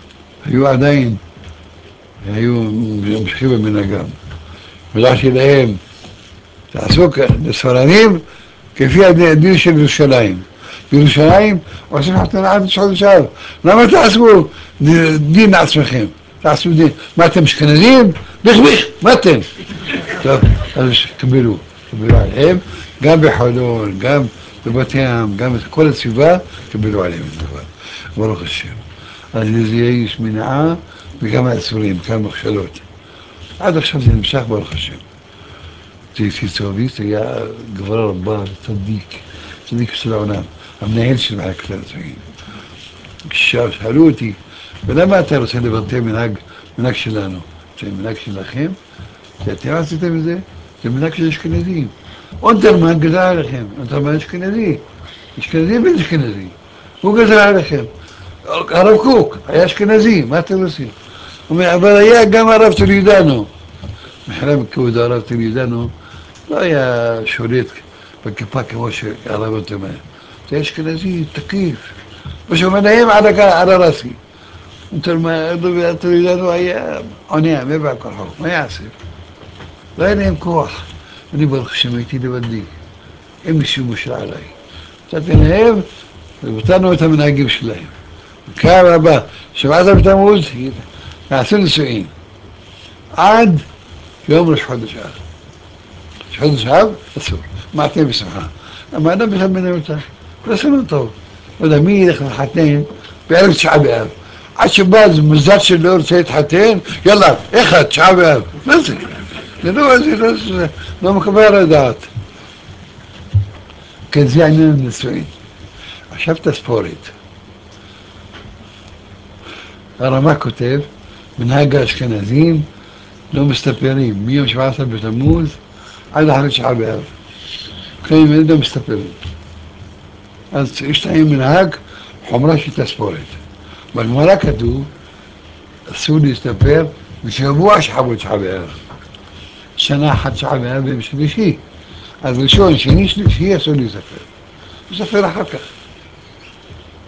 היו ממשיכים במנהגם. הלכתי להם, תעשו לספרדים כפי הדין של ירושלים. בירושלים עושים חתונה עד חודש אב. למה תעשו דין לעצמכם? תעשו דין. מה אתם אשכנזים? בכביך, מה אתם? טוב, אז קבלו עליהם, גם בחולון, גם בבת ים, גם את כל הסביבה, קבלו עליהם את הדבר. ברוך השם. אז זה יש מנעה וגם האסורים, כמה מכשלות. עד עכשיו זה נמשך ברוך השם. זה פיצוביסט היה גברה רבה, צדיק של העולם, המנהל של מחלקת הנישואין. כששאלו אותי, ולמה אתה רוצה לבטא מנהג שלנו? זה מנהג שלכם? שאתם עשיתם את זה? זה מנהג של אשכנזים. אונטרמן גזר עליכם, אונטרמן אשכנזי בן אשכנזי, הוא גזר עליכם. הרב קוק היה אשכנזי, מה אתם עושים? הוא אומר, אבל היה גם הרב טולידנו. מחלה מכבוד הרב טולידנו לא היה שולט בכיפה כמו שהרב אומר. זה אשכנזי תקיף, ושומנהם על הרסי. טולידנו היה עונה, מבע כוחו, מה יעשה? לא היה להם כוח. אני ברוך השם הייתי לבדי, אין מישהו מושל עליי. קצת להם, ובטנו את המנהגים שלהם. וכאן רבה, שבעת בתמוז, נעשו נישואין. עד יום ראש חודש אב. חודש אב, אסור. מעטה בשמחה. למה אדם בכלל מנהל אותה? לא עשינו טוב. לא יודע, מי ילך לחתן בערב תשעה באב? עד שבא מזל שלא רוצה להתחתן, יאללה, איך תשעה באב? מה זה? זה לא מקבל על הדעת. כן, זה העניין הנישואין. עכשיו תספורת. הרמ"א כותב, מנהג האשכנזים לא מסתפרים מיום 17 בתמוז עד אחרי תשעה באב. כלומר, הם לא מסתפרים. אז יש להם מנהג חומרה של תספורת. בגמרא כתוב, אסור להסתפר בשבוע שחבו תשעה באב. שנה אחת תשעה באב בשלישי. אז ראשון, שני, שלישי אסור להסתפר. מסתפר אחר כך.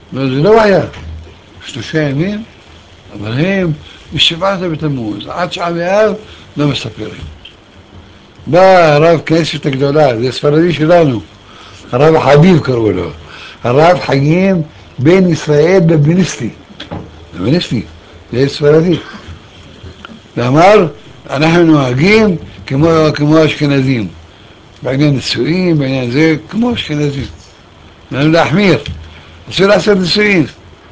זה לא היה. 3 ימים, אבל הם בשבעת בתמוז, עד 9 באב, לא מספרים. בא הרב כנסת הגדולה, זה ספרדי שלנו, הרב חביב קראו לו, הרב חיים בן ישראל בבניסטי, זה ספרדי, ואמר, אנחנו נוהגים כמו אשכנזים, בעניין נישואים, בעניין זה, כמו אשכנזים, לנו להחמיר, אסור לעשות נישואים.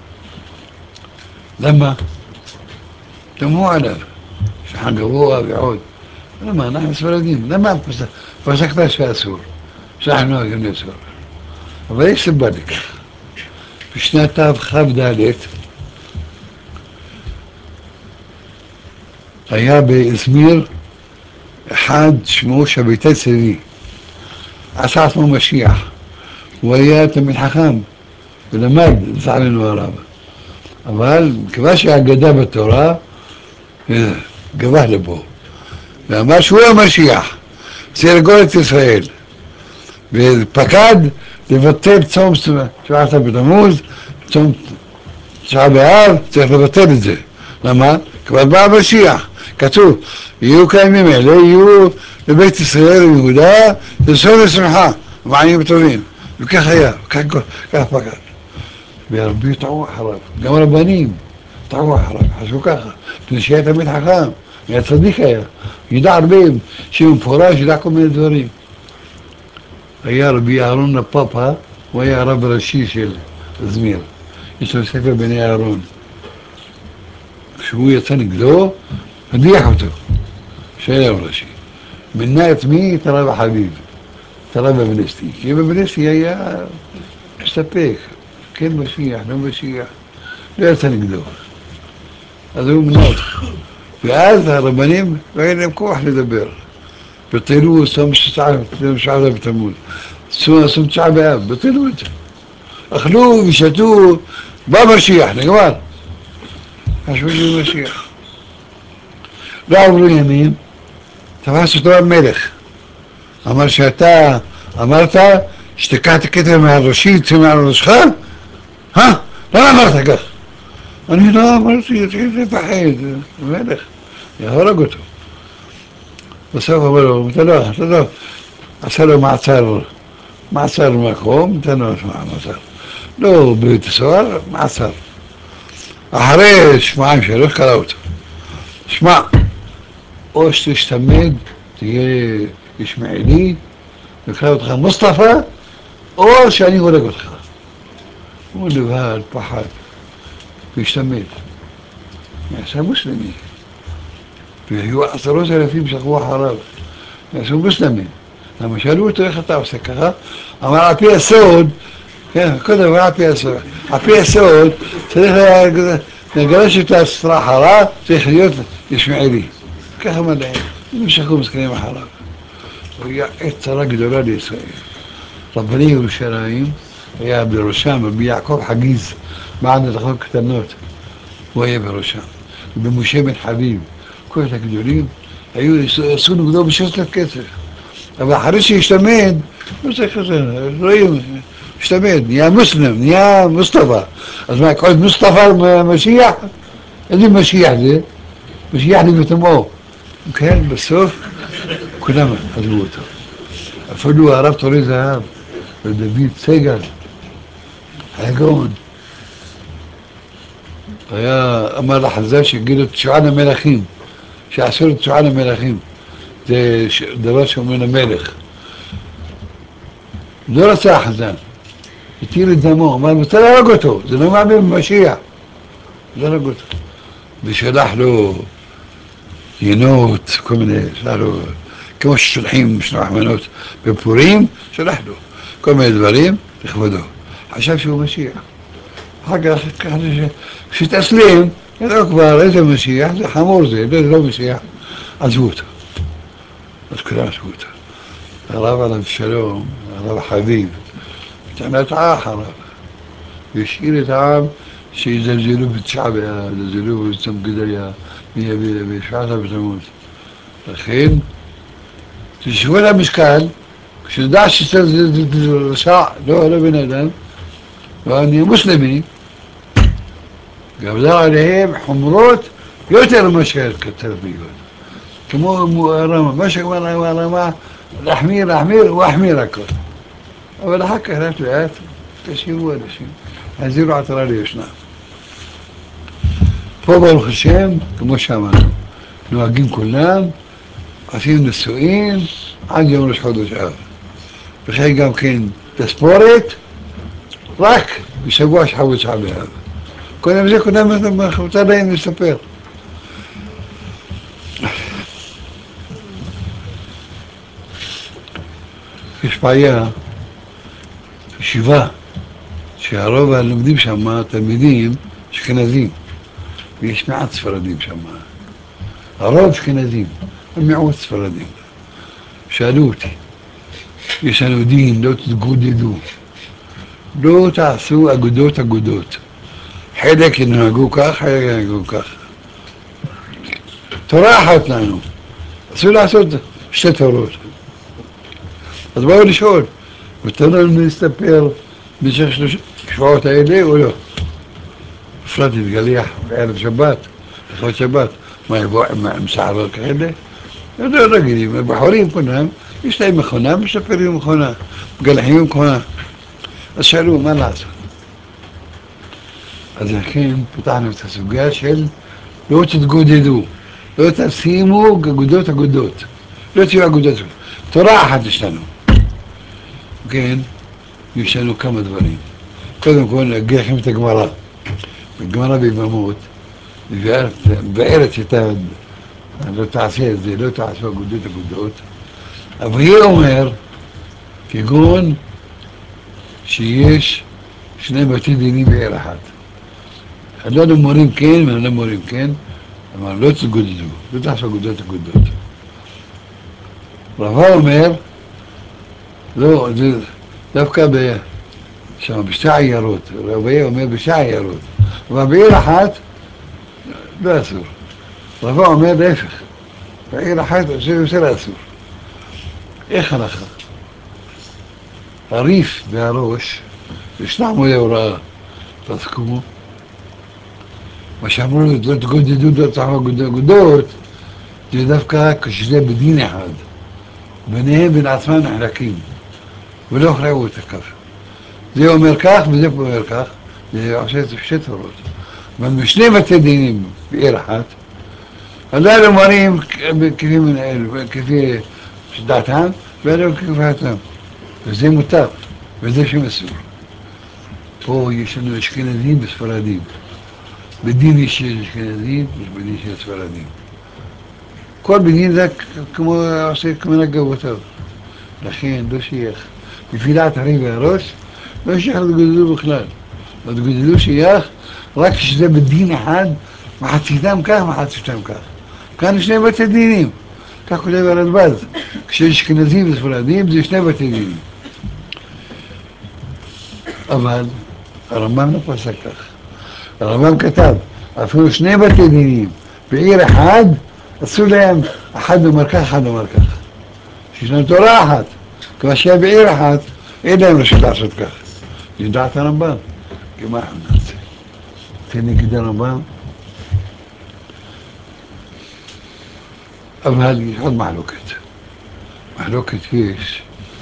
למה? תמהו עליו, שולחן גבוה ועוד. למה? אנחנו ספרדים, למה פסקת שאסור? שאנחנו נוהגים לאסור. אבל יש סיבה לכך. בשנת תכ"ד היה באזמיר אחד שמו שביתי צבי, עשה עצמו משיח, הוא היה תלמיד חכם ולמד לצערנו הרב, אבל מכיוון שהאגדה בתורה גבה לבו ואמר שהוא המשיח, צריך לגאול את ישראל, ופקד לבטל צום 17 בתמוז, צום 9 באב, צריך לבטל את זה. למה? כבר בא המשיח, כתוב, יהיו קיימים אלה, יהיו בבית ישראל ויהודה, לסוף ושמחה, מעניינים וטובים. וכך היה, כך פקד. והרבים טעו אחריו, גם רבנים טעו אחריו, חשבו ככה, כדי שהיה תמיד חכם, היה צדיק היה, ידע הרבה, שמפורש ידע כל מיני דברים. היה רבי אהרון הפאפה, הוא היה הרב הראשי של אזמיר, יש לו ספר בני אהרון. כשהוא יצא נגדו, הדיח אותו, שהיה הרב הראשי. מינה את מי? את הרב החביב, את הרב הבניסטי, כי בבניסטי היה מסתפק, כן משיח, לא משיח, לא יצא נגדו. אז הוא מינה אותו. ואז הרבנים לא היה להם כוח לדבר. בטלו צום 17 בתמוז, צום 9 באב, בטלו את זה. אכלו ושתו, בא משיח, נגמר. חשבו שהוא משיח. לא עברו ימים, תפס אותו המלך. אמר שאתה אמרת שתיקח את הכתר מהראשי, יצא מעל ראשך? למה אמרת כך? אני לא אמרתי, תתחיל לפחד, המלך, יהרוג אותו. בסוף אמר לו, אתה לא, עשה לו מעצר במקום, נתן לו מעצר. לא בבית הסוהר, מעצר. אחרי 2-3 קרא אותו. שמע, או שתשתמד, תהיה ישמעאלי, וקרא אותך מוסטפא, או שאני הורג אותך. הוא נבהל, פחד, והשתמד. נעשה מוסלמי. והיו 10,000 שכבו אחריו. נעשו מוסלמים. למה שאלו אותו איך אתה עושה ככה? אמר על פי הסוד, כן, קודם אמר על פי הסוד. על פי הסוד צריך לגרש את הסטרח הרע, צריך להיות ישמעאלי. ככה מדעים, הם שכו מסכנים אחריו. הוא היה עת צרה גדולה לישראל. רבני ירושלים היה בראשם, רבי יעקב חגיז, בעד הדרכות קטנות. הוא היה בראשם. ובמשה בן חביב, כל הגדולים, עשו נגדו ב600 כסף. אבל אחרי שהשתמד, לא צריך כזה, רואים, השתמד, נהיה מוסלם, נהיה מוסטפא. אז מה, כל מוסטפא משיח? איזה משיח זה? משיח לבית אמו. כן, בסוף, כולם עזבו אותו. אפילו הרב תורי זהב, ודוד סגל, היה גאון. היה אמר לחז"ל שיגידו תשועה למלכים, שעשו לו תשועה למלכים. זה דבר שאומר למלך. לא רצה החז"ל, התיר את דמו, אמר, רוצה להרוג אותו, זה לא מאמין במשיח. לא להרוג אותו. ושלח לו ינות, כל מיני, שלח לו, כמו ששולחים משלוח מנות בפורים, שלח לו כל מיני דברים לכבודו. חשב שהוא משיח. אחר כך, כשתסלים, ידעו כבר איזה משיח, זה חמור זה לא משיח, עזבו אותו. אז כולם עזבו אותו. הרב עליו שלום, הרב חביב, טעה אחריו, והשאיר את העם שיזלזלו בתשעה באב, יזלזלו בצום גדליה, בשבעת בתמוז. לכן, תשבו על המשקל, כשתדע שזה רשע, לא בן אדם, ואני מוסלמי, גזר עליהם חומרות יותר מאשר כתרביות. כמו רמה, מה שכבר רמה, להחמיר ואחמיר הכל. אבל אחר כך לאט לאט תשאירו אנשים, הזירו עטרה ליושנה. פה ברוך השם, כמו שאמרנו, נוהגים כולם, עושים נישואין עד יום ראש חודש אב. וכן גם כן תספורת, רק בשבוע של חודש אב באב. קודם זה כולם מותר להם לספר. יש בעיה, ישיבה, שהרוב הלומדים שם תלמידים אשכנזים, ויש מעט ספרדים שם. הרוב אשכנזים, המיעוט ספרדים. שאלו אותי, יש לנו דין, לא תתגודדו, לא תעשו אגודות. חלק ינהגו כך, חלק ינהגו כך. תורה אחת לנו, אסור לעשות שתי תורות. אז באו לשאול, מותר לנו להסתפר במשך שבועות האלה או לא? בפרט להתגלח בערב שבת, לכבוד שבת, מה יבוא עם שערות כאלה? לא רגילים, בחורים כולם, יש להם מכונה, מספרים מכונה, מגלחים מכונה. אז שאלו, מה לעשות? אז לכן פתחנו את הסוגיה של לא תתגודדו, לא תשימו אגודות, לא תהיו אגודות. תורה אחת יש לנו. כן, יש לנו כמה דברים. קודם כל, נגיד לכם את הגמרא. בגמרא ביבמות, בארץ הייתה, לא תעשה את זה, לא תעשו אגודות. אבל היא אומר, כגון שיש שני בתי דינים בעיר אחת. לא מורים כן ולא מורים כן, אבל לא תגודדו, לא תעשו אגודות. רבא אומר, לא, זה דווקא שם בשתי עיירות, רבי אומר בשתי עיירות, אבל בעיר אחת לא אסור. רבי אומר להפך, בעיר אחת זה יותר אסור. איך הנחה? הריף והראש, ישנם עמודי הוראה, תסכמו. מה שאמרו לו, לא תגודדו, לא תעשו אגודות, זה דווקא כשזה בדין אחד. ביניהם בין עצמם נחלקים, ולא הכרעו את הכף. זה אומר כך וזה אומר כך, זה עושה את שתי תורות. אבל בשני בתי דינים בעיר אחת, עדיין אומרים כפי דעתם, ואלה כפי, וזה מותר, וזה שמסור. פה יש לנו אשכנזים וספרדים. בדין יש אשכנזים, יש בדין של ספרדים. כל בדין זה כמו עושה כמנהג אבותיו. לכן לא שייך. לפי דעת הרים והראש, לא שייך לתגודדו בכלל. לתגודדו שייך רק כשזה בדין אחד, מחציתם כך, מחציתם כך. כאן יש שני בתי דינים. כך כותב הרדב"ז. כשיש אשכנזים וספרדים זה שני בתי דינים. אבל הרמב"ם לא פסק כך. הרמב"ם כתב, אפילו שני בתי דינים בעיר אחד, אסור להם, אחד אומר כך, אחד אומר כך. שיש להם תורה אחת, כמו שהיה בעיר אחת, אין להם רשות לעשות כך. זה דעת הרמב"ם. כמה אנחנו נעשה? כנגד הרמב"ם. אבל יש עוד מחלוקת. מחלוקת יש,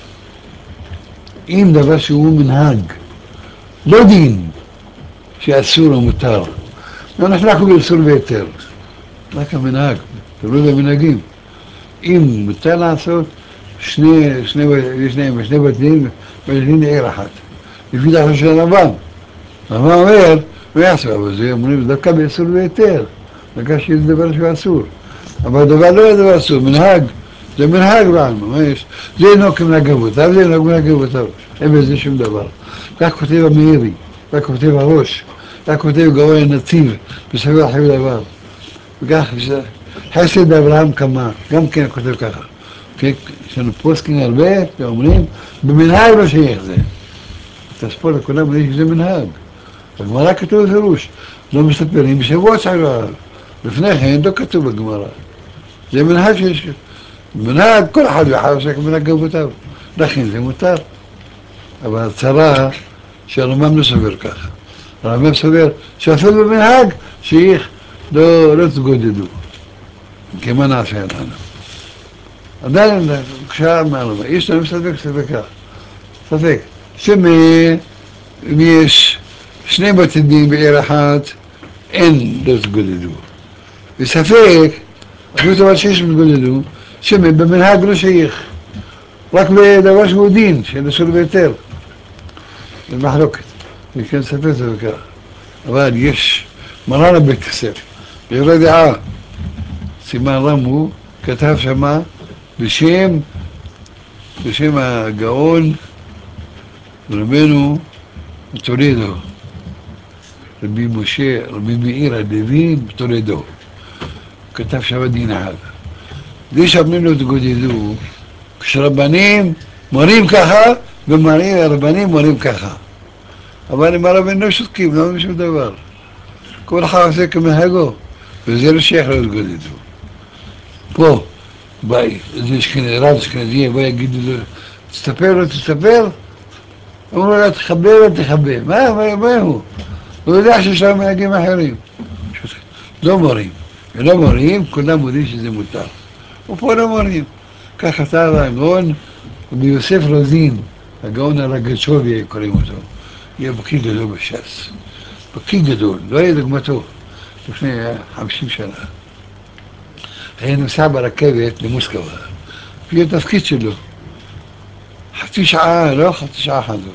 אם דבר שהוא מנהג, לא דין, שאסור או מותר, לא נחלקו באיסור והיתר, רק המנהג, תלוי במנהגים. אם מותר לעשות, יש שני בתים, בתים עיר אחת. לפי דעתו של הרמב"ם. הרמב"ם אומר, לא יעשו, אבל זה אומרים דווקא באיסור והיתר, דווקא שיש דבר שהוא אסור. אבל הדבר לא היה דבר אסור, מנהג, זה מנהג בעלמא, מה יש? זה אינו כמנהג אבותיו, זה אינו כמנהג אבותיו, אין בזה שום דבר. כך כותב המאירי, כך כותב הראש, כך כותב גאון הנציב, בספר החיים דבר. וכך חסד אברהם קמה, גם כן כותב ככה. יש לנו פוסקים הרבה שאומרים, במנהג לא שייך זה. תספור לכולם, יש זה מנהג. בגמרא כתוב בפירוש, לא מספרים בשבוע שעבר. לפני כן לא כתוב בגמרא. זה מנהג שיש, מנהג כל אחד ואחד עושה כמנהג אבותיו. לכן זה מותר. אבל הצרה שהרמב"ם לא סובר ככה. הרמב"ם סובר שאפילו במנהג שייך לא תגודדו. כמה נעשה לנו. עדיין, כשאר מהרמב"ם, יש לנו ספק כך. ספק. אם יש שני בתי דין בעיר אחת, אין לא תגודדו. וספק, אפילו דבר שיש מתגודדו, במנהג לא שייך. רק בדבר שהוא דין, שאין אסור ביותר. זה מחלוקת. וכן ספק זה וכך. אבל יש מרן הבית כסף, ביורה דעה, סימן רמו, כתב שמה בשם הגאון רבנו טולדו, רבי מאיר הלוי בטולדו, כתב שמה דין אחד. זה שאומרים לו תגודדו, כשרבנים מורים ככה, הרבנים מורים ככה. אבל אם הרבנים לא שותקים, לא אומרים שום דבר. כל אחד עושה כמנהגו, וזה לא שייך לא תגודדו. פה, איזה רב אשכנזי, בא יגידו לו, תסתפר או תסתפר? אמרו לו, תחבר או תחבר. מה הוא? הוא יודע שיש להם מנהגים אחרים. לא מורים. ולא מורים, כולם מודים שזה מותר. ופה לא מורים. כך כתב הגאון, וביוסף רוזין, הגאון הרגצ'ובי קוראים אותו. יהיה בקיא גדול בש"ס. בקיא גדול, לא היה דוגמתו. לפני 50 שנה. היה נוסע ברכבת למוסקבה. לפי התפקיד שלו. חצי שעה הלוך, חצי שעה חזור.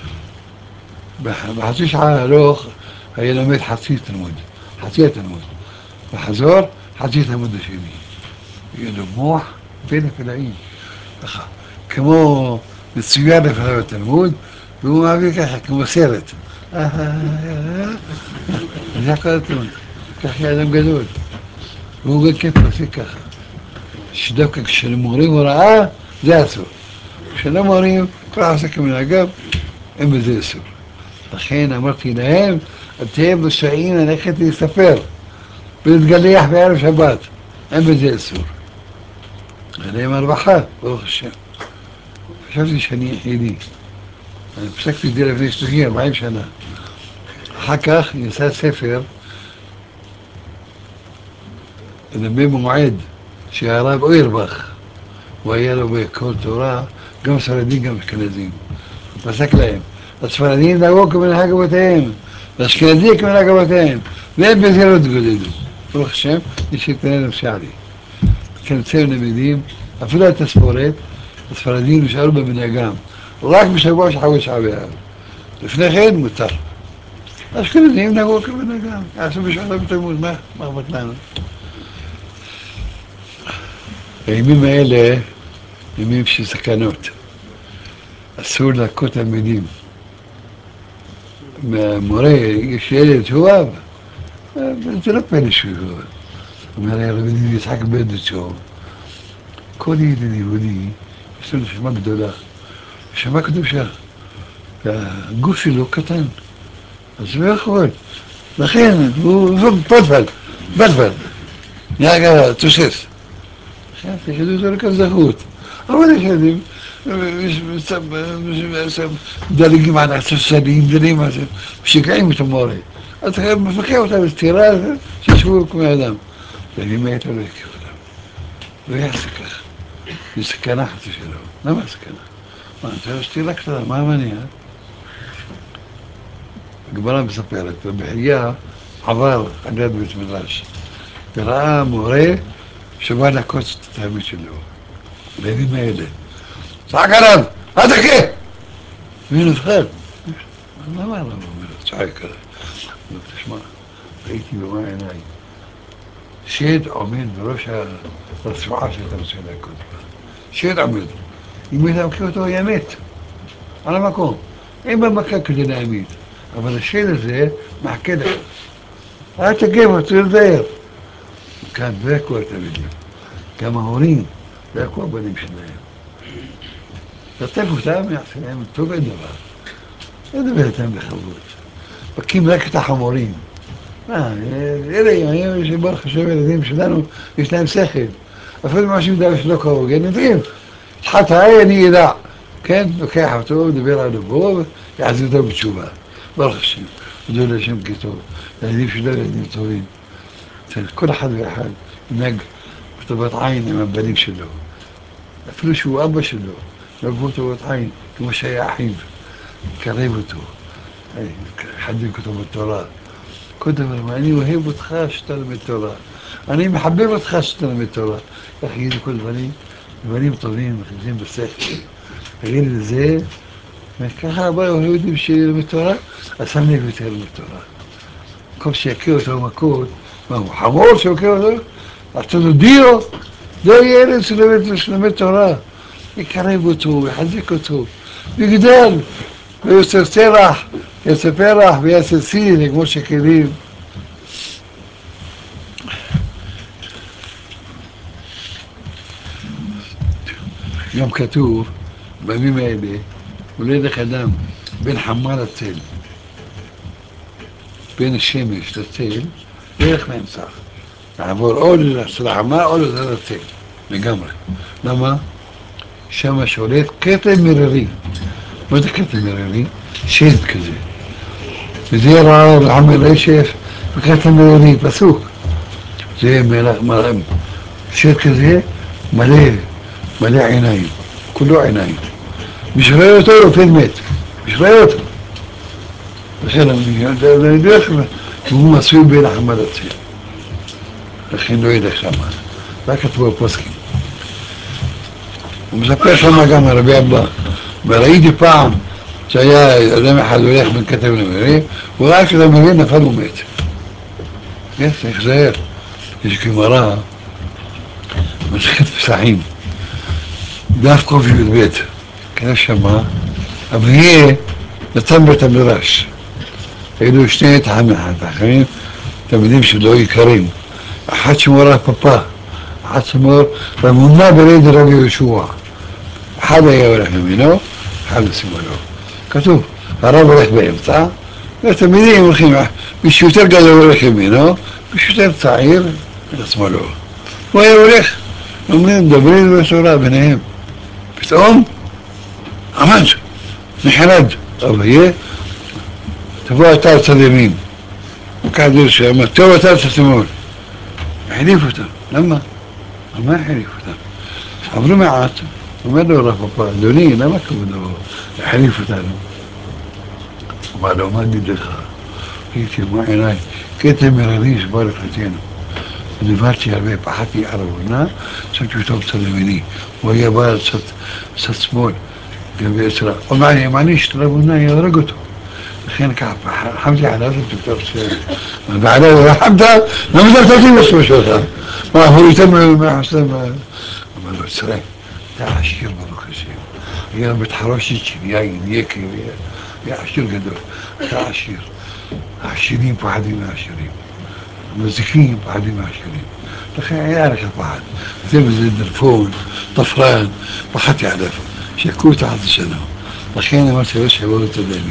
בחצי שעה הלוך היה לומד חצי התלמוד. וחזור, חצי התלמוד השני. היה לו מוח בין הפלאים. ככה, כמו מצויר לפניו התלמוד, והוא מעביר ככה, כמו סרט. זה הכל התלמוד. ככה אדם גדול. והוא גם כיף עושה ככה. שדווקא כשמורים הוראה, זה אסור. כשלא מורים, כל עושה כמנהגו, אין בזה אסור. לכן אמרתי להם, אתם רשאים ללכת להסתפר ולהתגלח בערב שבת. אין בזה אסור. עליהם הרווחה, ברוך השם. חשבתי שאני יחידי. אני פסקתי את זה לפני 40 שנה. אחר כך יצא ספר, לדבר במועד, שהרב אוירבך, הוא היה לו בכל תורה, גם ספרדים גם אשכנזים. הוא פסק להם. הספרדים נהגו כמנהג אבותיהם, והאשכנזים כמנהג אבותיהם, והם בזה לא תגודדו. ברוך השם, יש שתנא נפשע לי. כנצר נמידים, אפילו את הספורת, הספרדים נשארו במנהגם, רק בשבוע שחוות שעה באב. לפני כן מותר. האשכנזים נהגו כמנהגם, עשו בשבוע בתלמוד, מה אכפת לנו? הימים האלה, ימים של סכנות. אסור להכות תלמידים. מהמורה, יש ילד שהוא אוהב, זה לא פלא שהוא אוהב. אומר לי, רבי יצחק בנדצ'ו, כל ילד יהודי, יש לו נשמה גדולה, נשמה קדושה, והגוף שלו קטן, אז הוא לא יכול. לכן, הוא בלבל, נהגה, תוסס. לכן, תשדו אותו לכאן זכות. אבל יש ילדים, דלגים על הספסלים, דלים על זה, משגעים את המורה. אז אתה מפקח אותם בסתירה, שישבו כמו אדם. ואני מת לא יקר אותם. לא יעשה ככה. זה סכנה חצי שלו. למה סכנה? מה, זה סתירה קטנה, מה המניע? הגמרא מספרת, ובחייה עבר על יד בית מדרש, וראה מורה שבא להכות את התלמיד שלו. בימים האלה. צעק עליו, אל תכה! והוא נבחר. למה עליו? הוא אומר, צעק עליו. תשמע, ראיתי במה עיניי. שד עומד בראש הרצועה שאתה רוצה להכות בה. שד עומד. אם היית מכיר אותו, הוא היה מת. על המקום. אין במכה כדי להעמיד. אבל השד הזה מחכה לך. אל תגב, רוצה לדבר. כאן לא יקו התלמידים. גם ההורים לא יקו הבנים שלהם. תטף אותם, יעשה להם טוב אין דבר. לא דבר איתם בכבוד. מכים רק את החמורים. אלה, היום שברוך השם הילדים שלנו, יש להם שכל. אפילו מה שמדבר שלא כהוגן, יודעים. תחת העי אני ידע. כן, לוקח אותו, מדבר על לבוא, יחזיר אותו בתשובה. ברוך השם, ודאו להשם כטוב. הילדים שלו ילדים טובים. כל אחד ואחד ינהג בטובת עין עם הבנים שלו. אפילו שהוא אבא שלו, נהגו אותו בטובת עין, כמו שהיה אחיו. קרב אותו, חדק אותו בתורה. כל דבר, אני אוהב אותך שאתה לומד תורה. אני מחבב אותך שאתה לומד תורה. איך יגידו כל דברים טובים, מכניסים בשכל. תגיד לזה, וככה הבא יהודים שלומד תורה, אז שם לב יותר לומד תורה. במקום שיכה אותו מכות, מה הוא חמור שיכה אותו? אז תנודיו, זה ילד שלומד תורה. יקרב אותו, יחזק אותו, יגדל, ויוצר סרח, יעשה פרח ויעשה סיר, כמו שכלים. גם כתוב, בימים האלה, הולד אדם בין חמה לצל, בין השמש לצל, דרך מאמצע. לעבור או לחמה או לצל, לגמרי. למה? שם שולט כתם מררי. מה זה כתם מררי? שד כזה. וזה ראה לחמר רשף וכתם מררי, פסוק. זה שד כזה מלא עיניים, כולו עיניים. מי שרואה אותו רופד מת, מי שרואה אותו. לכן אני יודע שהוא מסוים בין החמה לצל. לכן לא ילך שמה. רק כתבו הפוסקים. הוא מספר שמה גם הרבי אבא. וראיתי פעם שהיה אדם אחד הולך בין כתב למראה, הוא ראה כשאתה מבין נפל ומת. כן, צריך להיזהר. יש גמרא, מסכת פסחים, דף ק"ב, כתב שמה, אביה נתן בית המדרש. היו שני תלמידים, תלמידים שלא יקרים. אחד שמו רב פאפא, אחד שמו רב מונה ברד רבי יהושע. אחד היה הולך ימינו, אחד לשמאלו. כתוב, הרב הולך באמצע, והתלמידים הולכים, מי שיותר גדול הולך ימינו, מי שיותר צעיר לשמאלו. הוא היה הולך, אומרים, מדברים בתורה ביניהם. פתאום עמד, נחרד, אביה, תבוא אתה לצד ימין. לקח דיר שאמר, תבוא אתה לצד שמאל. החליף אותם, למה? מה החליף אותם? עברו מעט, אומר לו רב פאפא, אדוני, למה כבודו החליף אותנו? אמר לו, מה דידך? הייתי, מה עיניי? כתם מררי שבא לפתינו. דיברתי הרבה, פחדתי על הבונה, שמתי אותו בצד ימיני. הוא היה בא לצד שמאל, גם בעצרה. הוא אמר לי, מעניש, את הבונה יהרג אותו. לכן ככה, חמתי עליו, שמתי אותו בצד ימיני. ועליו, ורחמת, למה אתה תתתי בסופו שלך? מה, הוא יותר מהחסם? אמר לו, צרה, אתה עשיר ברוך השם. היה בית חרושת של יין, יקר, היה עשיר גדול. אתה עשיר. העשירים פחדים מהעשירים. המזיקים פחדים מהעשירים. לכן היה לך פחד. זה וזה דלפון, טפרן, פחדתי עליו. שיקו תחת השנה. לכן אמרתי לו שיבואו אותו לימין.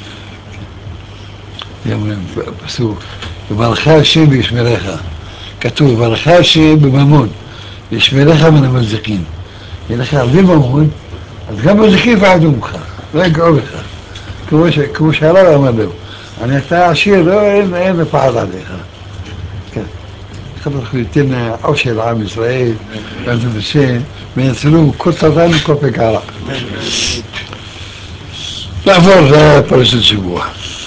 זה אומרים פסוק, וברכך השם וישמרך. כתוב, ברכך השם בממון, וישמרך מן המזיקים. יהיה לך הרבה ממון, אז גם מזיקים פחדו ממך, לא יגעו בך. כמו שהרב אמר לו, אני אתה עשיר, לא, אין לפחד עליך. כן. חבר ייתן עושר לעם ישראל, בעזרת השם, וינצלו כל סרטן וכל פגרה. נעבור לפרשת שבוע.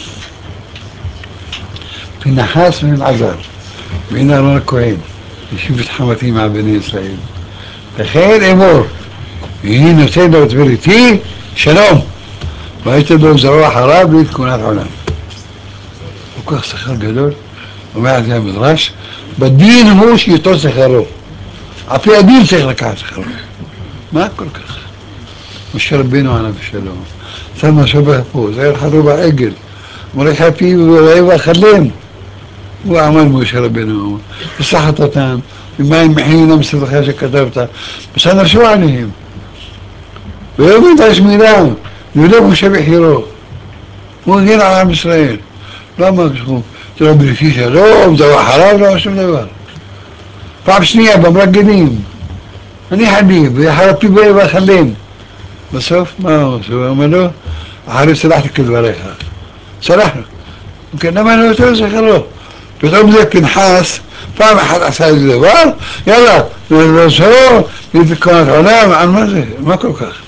פנחס בן אלעזר, בן אהרון הכהן, ישיבת חמתי מע בני ישראל. לכן אמור, והיא נותן לו את בריתי, שלום. והייתם לו זרוע אחריו בלי תכונת עולם. כל כך שכר גדול, אומר על זה המדרש, בדין הוא שיתו שכרו. על פי הדין צריך לקחת שכרו. מה כל כך? משה רבינו עליו שלום. שם משהו פה, זה ירחלו בעגל. מוריך פיו ורעב אכלם. הוא עמל משה רבינו, וסחת אותם, במים מחינם סדך שכתבת, וסנרשו עליהם. ויום ידרש מילם, ויודע משה בחירו. הוא הגן על עם ישראל. למה הוא? תראה בריתי שלום, זה אחריו, לא שום דבר. פעם שנייה, במרגלים, אני חליב, ואחר פיו ואכלם. בסוף, מה הוא עושה? הוא אומר לו, אחרי סלחתי כדבריך. סלחנו. למה לא יותר זכר לו? פתאום זה פנחס, פעם אחת עשה איזה דבר, יאללה, נעזור, לתקונת עולם, על מה זה? מה כל כך?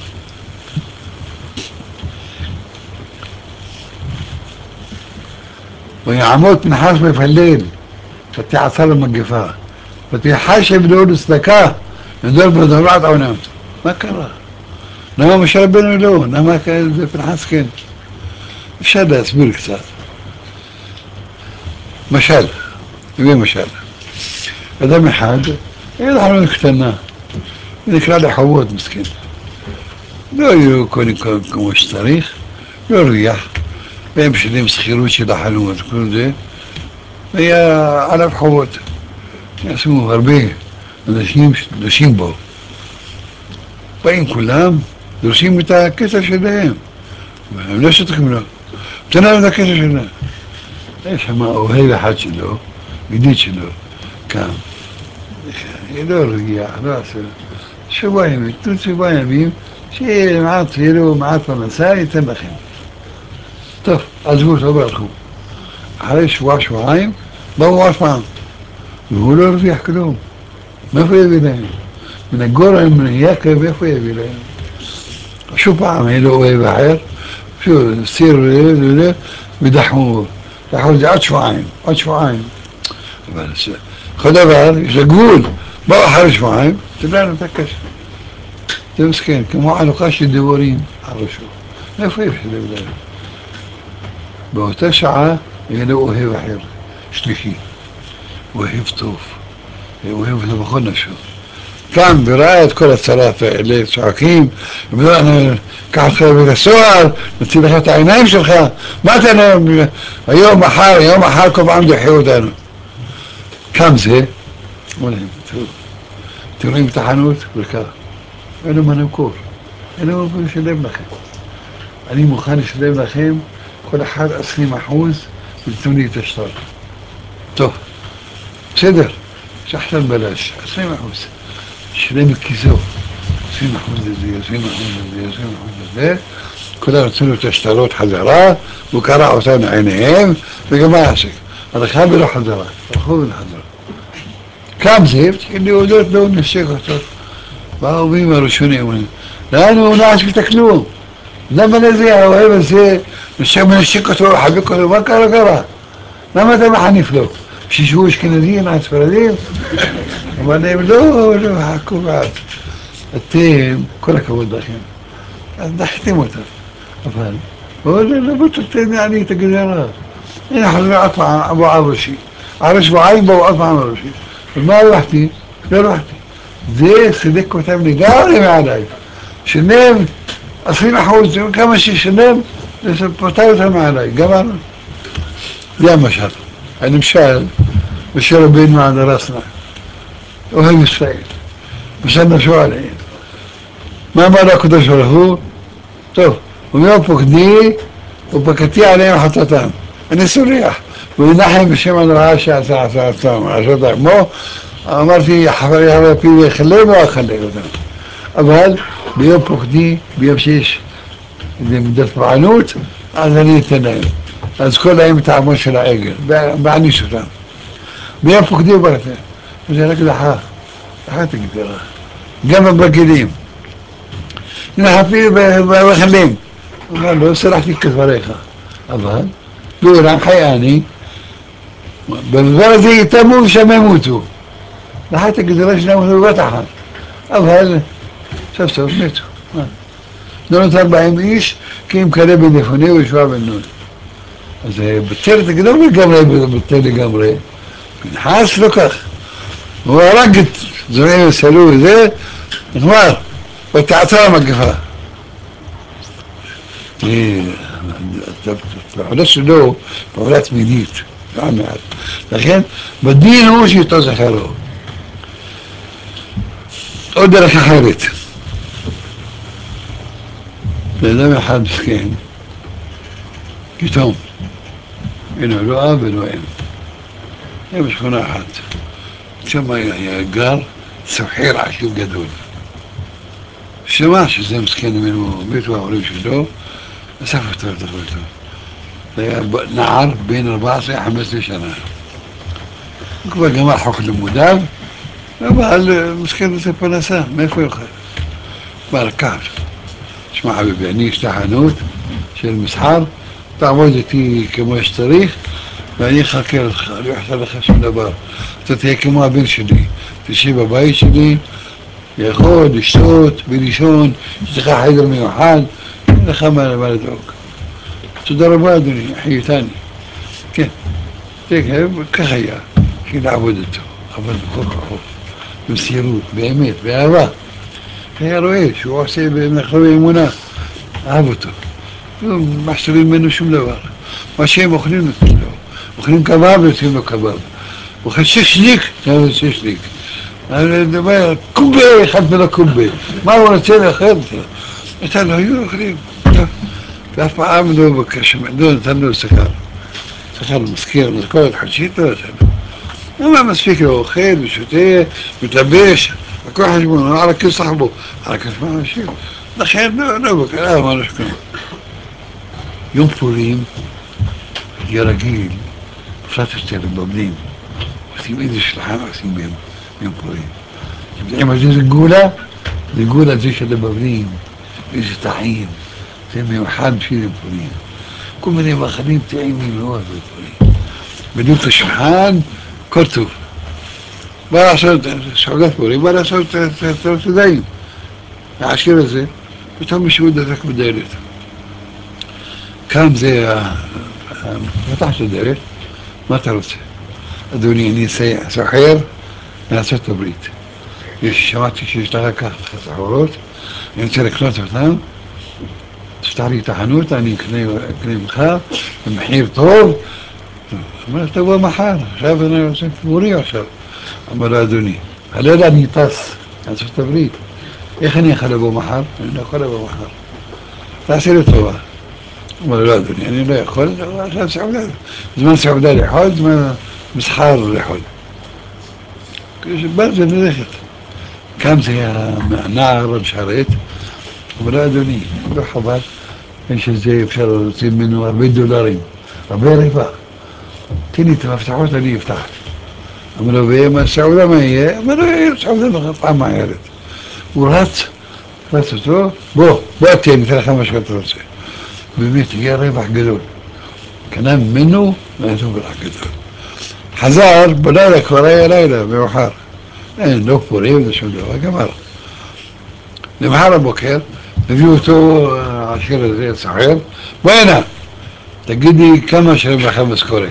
ויעמוד פנחס מפלל, ותעשה לו מגפה, ותחשב לו לצדקה, נדור בדברת עולם. מה קרה? למה משה רבנו לא? למה זה פנחס כן? אפשר להסביר קצת. משל, זה משל. אדם אחד, הייתה חנות קטנה, נקרא לחובות מסכן. לא היו קונים כמו שצריך, לא הרוויח, והם משלמים שכירות של החנות, כל זה, והיה עליו חובות. יעשו הרבה אנשים שדורשים בו. באים כולם, דורשים את הכסף שלהם, והם לא שותקים לו. תן להם את הכסף שלהם. יש שם אוהב אחד שלו, ידיד שלו, קם. לא הרגיע, לא עשה. שבוע ימים, תנו שבוע ימים, שיהיה לו מעט פרנסה, ייתן לכם. טוב, עזבו אותו והלכו. אחרי שבועיים, באו עוד פעם. והוא לא הרוויח כלום. מאיפה יביא להם? מן הגורם, מן יקב, איפה יביא להם? שוב פעם, היה לו אוהב אחר, שוב, סיר ודחמו. דחו זה עוד שבועיים. אבל כל דבר, יש לגבול. באו אחרי שבועיים, תדע לנו את הכסף. זה מסכן, כמו חלוקה של דבורים על ראשו. איפה אפשר לבדל? באותה שעה היה לו אוהב אחר, שלישי. אוהב טוב. אוהב אותו בכל נפשו. קם וראה את כל הצרת האלה, צועקים, קח אותך לבית הסוהר, נציל לך את העיניים שלך, מה אתה היום, מחר, כל פעם דוחי אותנו. קם זה, אומר להם, תראו את החנות, וכך, אין לו מה למכור, אין לו מה לשלם לכם. אני מוכן לשלם לכם כל אחד 20% ותנו לי את השטר. טוב, בסדר, שחטן בלש, 20%. שלם בכיסו, 20% לזה, 20% לזה, 20% לזה, כולם רצו לו את השטרות חזרה, הוא קרע אותנו עיניהם, וגם מה יעשה? הלכה ולא חזרה, הלכו ולא חזרה. קם זה, ותקן להודות לו, נשק אותו. באו בימים הראשונים, לאן הוא לא עשית כלום? למה לזה האוהב הזה, מנשק אותו, חבק אותו, מה קרה? למה אתה מחניף לו? שישבו אשכנזים, הספרדים? אבל הם לא חכו בעד. אתם, כל הכבוד לכם, אז דחתם אותם. אבל, לא בטלתם יעני את הגזרה. הנה חזרה עוד פעם, אבו ערשי. אחרי שבועיים באו עוד פעם ערשי. ומה הלכתי? לא הלכתי. זה סדק אותם לגמרי מעליי. שילם 20%, כמה ששילם, זה פוטר אותם מעליי. גמרנו. זה המשל. הנמשל, משה רבינו עד רסנה. אוהב ישראל. ושנפשו עליהם. מה אמר הקדוש ברוך הוא? טוב, ומיום פוקדי ופקדתי עליהם חטאתם. אני סולח. ונחם בשם הנוראה שעשה עצמם. עשות עמו, אמרתי, חבר פי ויחלם או אחלם אותם. אבל ביום פוקדי, ביום שיש מידת פענות, אז אני אתן להם. אז כל להם את העמו של העגל, בעניש אותם. ביום פוקדי וברתם. וזה רק דחה. דחת הגדרה. גם בבגילים. נחפי בחלים. הוא אומר, לא סלחתי כדבריך. אבל, בעולם חייני, במדבר הזה יתמו ושם ימותו. דחת הגדרה שלהם בבת אחת. אבל, סוף סוף מתו. לא נותר בהם איש, כי אם קרא בנפוני וישועה בן נון. אז בטל את הגדול לגמרי, בטל לגמרי. פנחס לא כך. הוא הרג את זרעים וסלו וזה, נגמר, ותעצר המגפה. פעולה שלו, פעולה תמידית, לא מעט. לכן, בדין הוא שאיתו זכרו. עוד דרך אחרת. לאדם אחד מסכן, פתאום, הנה לא אב ולא אם. היה בשכונה אחת. שם היה גר סוחר עשיר גדול. שמע שזה מסכן ממנו, מתו ההורים שלו, אסף אותו את אחותו. זה היה נער בין 14-15 שנה. הוא כבר גמר חוק לימודיו, אבל מסכן רוצה פרנסה, מאיפה יוכל? בא לקח. שמע חביבי, אני יש לי חנות של מסחר, תעבוד איתי כמו שצריך, ואני אחכה לך, אני לא אחסר לך שום דבר. אתה תהיה כמו הבן שלי, תשב בבית שלי, לאכול, לשתות, ולישון, יש לך חדר מיוחד, אין לך מה לדאוג. תודה רבה אדוני, חייתני. כן, ככה היה, התחיל לעבוד איתו, עבד בכל כוחו, במסירות, באמת, באהבה. היה רואה שהוא עושה במחלבי אמונה, אהב אותו. לא מחשבים ממנו שום דבר. מה שהם אוכלים נותנים לו. אוכלים קבב נותנים לו קבב. אוכל ששליק, נותנים לו ששליק. קובה, אחד ולא קובה. מה הוא רוצה לאכול? אתה לא היו אוכלים. ואף פעם לא בקש, לא נתן לו שכר. שכר מזכיר, משכורת חודשית לא נתן לו. מה מספיק לו, אוכל ושותה, מתלבש, הכל חשבון, על הכיס סחבו, על הכיס מה אנשים. לכן לא בקש, מה נשכם. יום פורים, היה רגיל, פרט יותר לבבלים, עושים איזה שלחה עושים ביום פורים. אתם יודעים מה זה גולה? זה גולה זה של הבבלים, איזה טעים, זה מיוחד בשביל יום פורים. כל מיני מאכלים טעימים מאוד בפורים. בדיוק השולחן, כל טוב. בא לעשות סעודת פורים, בא לעשות את הסעודאים. העשיר הזה, פתאום מישהו דפק בדלת. כאן זה, פתח את הדלת, מה אתה רוצה? אדוני, אני סוחר מארצות הברית. שמעתי שיש לך כך סחורות, אני רוצה לקנות אותן, תפתח לי את החנות, אני אקנה ממך, במחיר טוב. אמר, תבוא מחר, עכשיו אני רוצה תמורי עכשיו. אמר לו, אדוני, הלילה אני טס מארצות הברית, איך אני יכול לבוא מחר? אני לא יכול לבוא מחר. תעשה לי טובה. אמר לו, לא אדוני, אני לא יכול, עכשיו סעודה, זמן סעודה לאכול, זמן מסחר לאכול. כשבא זה ללכת. כאן זה הנער המשרת, אמר לו, אדוני, לא חבל, יש איזה אפשר להוציא ממנו הרבה דולרים, הרבה רווח. תן לי את המפתחות, אני אפתח. אמר לו, ואם הסעודה מה יהיה? אמר לו, סעודה לא פעם אחרת. הוא רץ אותו, בוא תן, ניתן לך מה שאתה רוצה. באמת, הגיע רווח גדול. קנה ממנו, והיה טוב רווח גדול. חזר, בלילה כבר היה לילה, מאוחר. אין, לא פורים, זה שום דבר, גמר. למחר הבוקר, הביאו אותו, העשיר הזה, הסוחר, בוא הנה, תגידי כמה שלם לך משכורת.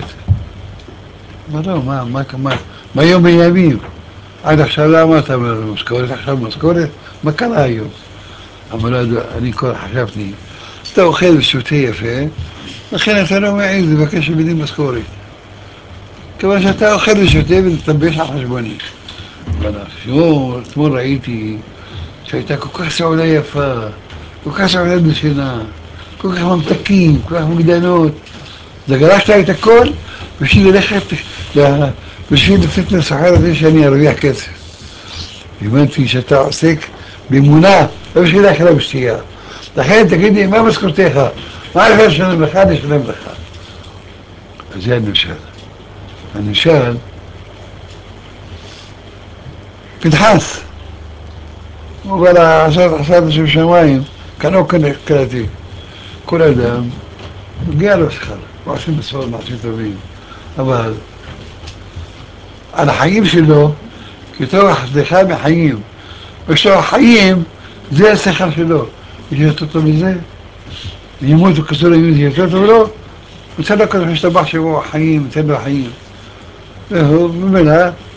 אמר לו, מה יום הימים? עד עכשיו לא אמרת משכורת, עכשיו משכורת? מה קרה היום? אמר לו, אני כל חשבתי, אתה אוכל ושותה יפה, לכן אתה לא מעז לבקש ממני משכורת. כיוון שאתה אוכל ושותה ותתלבש על חשבוני. אתמול ראיתי שהייתה כל כך סעודה יפה, כל כך סעודה דשנה, כל כך ממתקים, כל כך מגדנות. גרשת את הכל בשביל ללכת, בשביל לתת לסוחר הזה שאני ארוויח כסף. הבנתי שאתה עוסק באמונה, לא בשביל לאכול ושתייה. לכן תגידי, מה משכורתך? מה אני אשלם לך? אני אשלם לך. אז זה הנמשל. הנמשל, פנחס, הוא בא לעשות לשם שמיים, קנו קלטי. כל אדם, מגיע לו שכר, הוא עושים בסוד מעשים טובים, אבל על החיים שלו, כתוב חסדך מחיים, ושלו החיים, זה השכר שלו. יש יותר טוב מזה? ימות וכסור ימות זה יותר טוב לו? מצא לו כזה משתבח שהוא חיים, נתן לו חיים. והוא ממילא,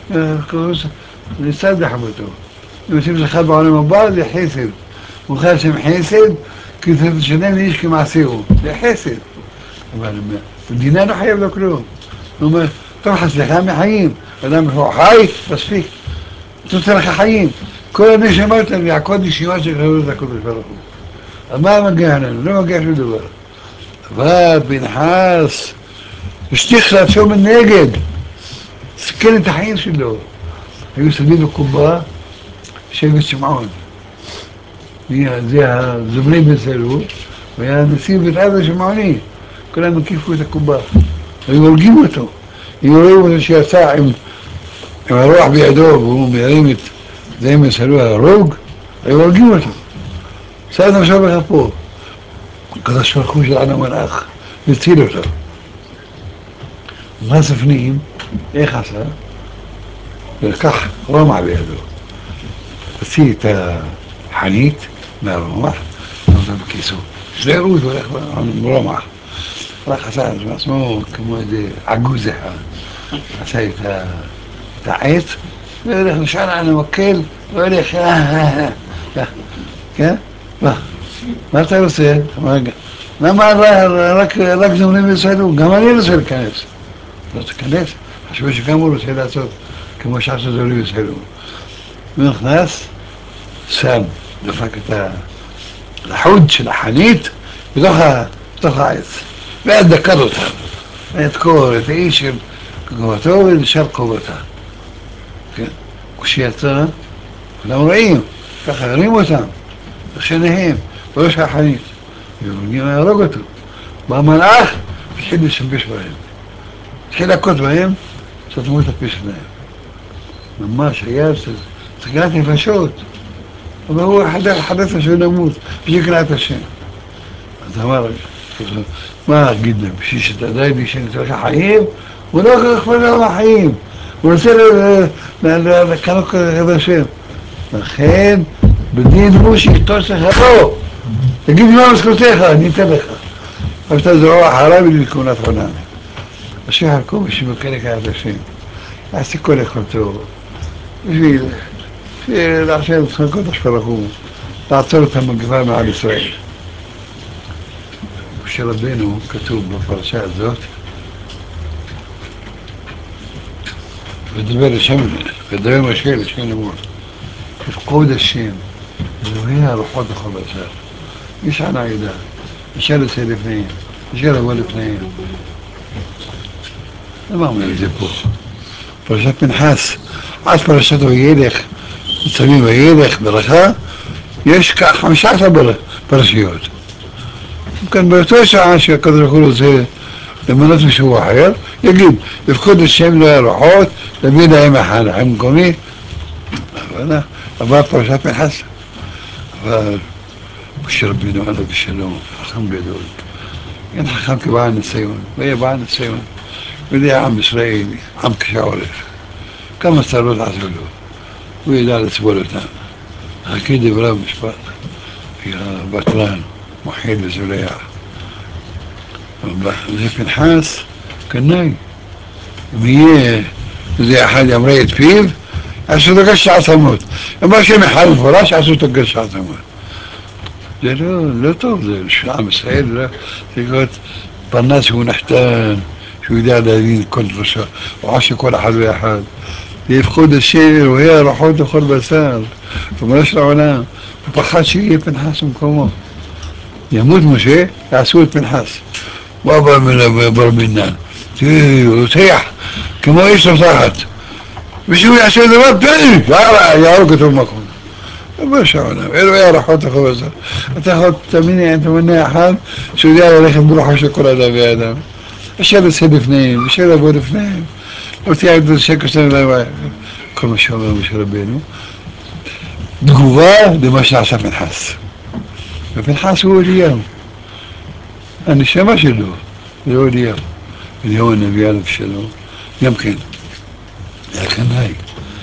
לסדח אותו. אם עושים זכר בעולם הבא, זה חסד. הוא חייב שם חסד, כי זה שונה לאיש כמעשהו. זה חסד. אבל המדינה לא חייב לו כלום. הוא אומר, טוב, חסדך מחיים. אדם הוא חי, מספיק. אתה רוצה לך חיים. כל הנשמות והכל נשימה של חיות הקודש ברוך הוא. אז מה מגיע לנו? לא מגיע שום דבר. אבל פנחס השליך לעצמו מנגד, סכן את החיים שלו. היו סביב הקובה שבט שמעון. זה הזומנים בסלו, והנשיא בן שמעוני, כולם הקיפו את הקובה, היו הורגים אותו. אם רואים אותו שיצא עם הרוח בידו והוא מרים את זה מסלו ההרוג, היו הורגים אותו. סעד נפשו בכפו, הקדוש ברוך הוא שלנו מלאך, והציל אותו. נכנס לפנים, איך עשה? ולקח רומח בידו. הוציא את החנית מהרומח, נותן בכיסו. שדרות הולך ברומח. רק עשה את עצמו כמו איזה עגוז אחד. עשה את העץ, והולך נשאר על המקל, והולך, כן? מה אתה רוצה? למה רק זומנים יסעדו? גם אני רוצה להיכנס. לא תיכנס, חשבו שגם הוא רוצה לעשות כמו שעשו זומנים יסעדו. הוא נכנס, שם, דפק את החוד של החנית בתוך העץ, ואז דקר אותה, לדקור את האיש של קובתו ונשאר קובתה. כשיצא, כולם רואים, ככה הרים אותם, שניהם, בראש החנית, והוא להרוג אותו. בא מלאך, התחיל לשבש בהם. התחיל להכות בהם, סתמו את הפה שלהם. ממש היה סכנת נפשות. אבל הוא חדש שהוא נמות, בשביל את השם. אז אמר, מה אגיד להם, בשביל שתדעי לי שאני צריך חיים, הוא לא אכפת לו מהחיים. הוא רוצה לקנות את השם. לכן, בדין הוא שיכתוש לך לא. תגיד לי מה משכותיך, אני אתן לך. אבל אתה זרוע אחריו לי לכהונת עולם. השם חלקו בשביל לקנות את השם. יעשה כל יכולתו. בשביל לעשות את חלקות השפרחו. לעצור את המגפה מעל ישראל. משה רבנו כתוב בפרשה הזאת, ודבר השם, ודבר משה לשם לאמור, יפקוד השם, אלוהי הרוחות בכל בשר. יש ענה ידע, אפשר לצא לפניהם, אפשר לבוא לפניהם. למה אומר את זה פה? פרשת פנחס, עד פרשת וילך, מצווים וילך, ברכה, יש 15 פרשיות. כאן באותו שעה שהקדוש ברוך הוא רוצה למנות מישהו אחר, יגיד, יפקוד השם לא הרוחות, להביא להם אחד, החיים מקומי, אבל פרשת פנחס, אבל משה רבנו עליו בשלום, חכם גדול, אין חכם כבעל ניסיון, והיה בעל ניסיון, ויודע עם ישראל, עם קשה עורף, כמה צרות עשו לו, הוא ידע לסבול אותם, חכי דבריו משפט, בטרן, מוחיד וזולח. זה פנחס, קנאי. אם יהיה זה אחד ימרה את פיו, עשו לו גש עצמות. אמר שהם אחד מפורש, עשו לו גש עצמות. זה לא טוב, זה עם ישראל, זה להיות פרנס שהוא נחתן, שהוא יודע להבין כל דרשה, הוא עושה כל אחד ואחד. ויפקוד השם, אלוהי הרוחות בכל בשר, ריבונו של העולם, הוא פחד שיהיה פנחס במקומו. ימות משה, יעשו את פנחס. הוא בא ברבינן, הוא רוצח, כמו איש רותחת. ושהוא יעשה דבר, יהרוג אותו במקום. ריבונו של העולם, אלוהי הרוחות בכל בשר. אתה יכול תמנה אחד, שהוא יודע ללכת ברוחו של כל אדם ואדם. אפשר לצא לפניהם, אפשר לבוא לפניהם. לא תהיה את השקר שלנו, כל מה שאומר משה רבנו. תגובה למה שעשה פנחס. ופנחס הוא אליהו. הנשמה שלו, זה אליהו. אליהו הנביא עליו שלו, גם כן. היה קנאי.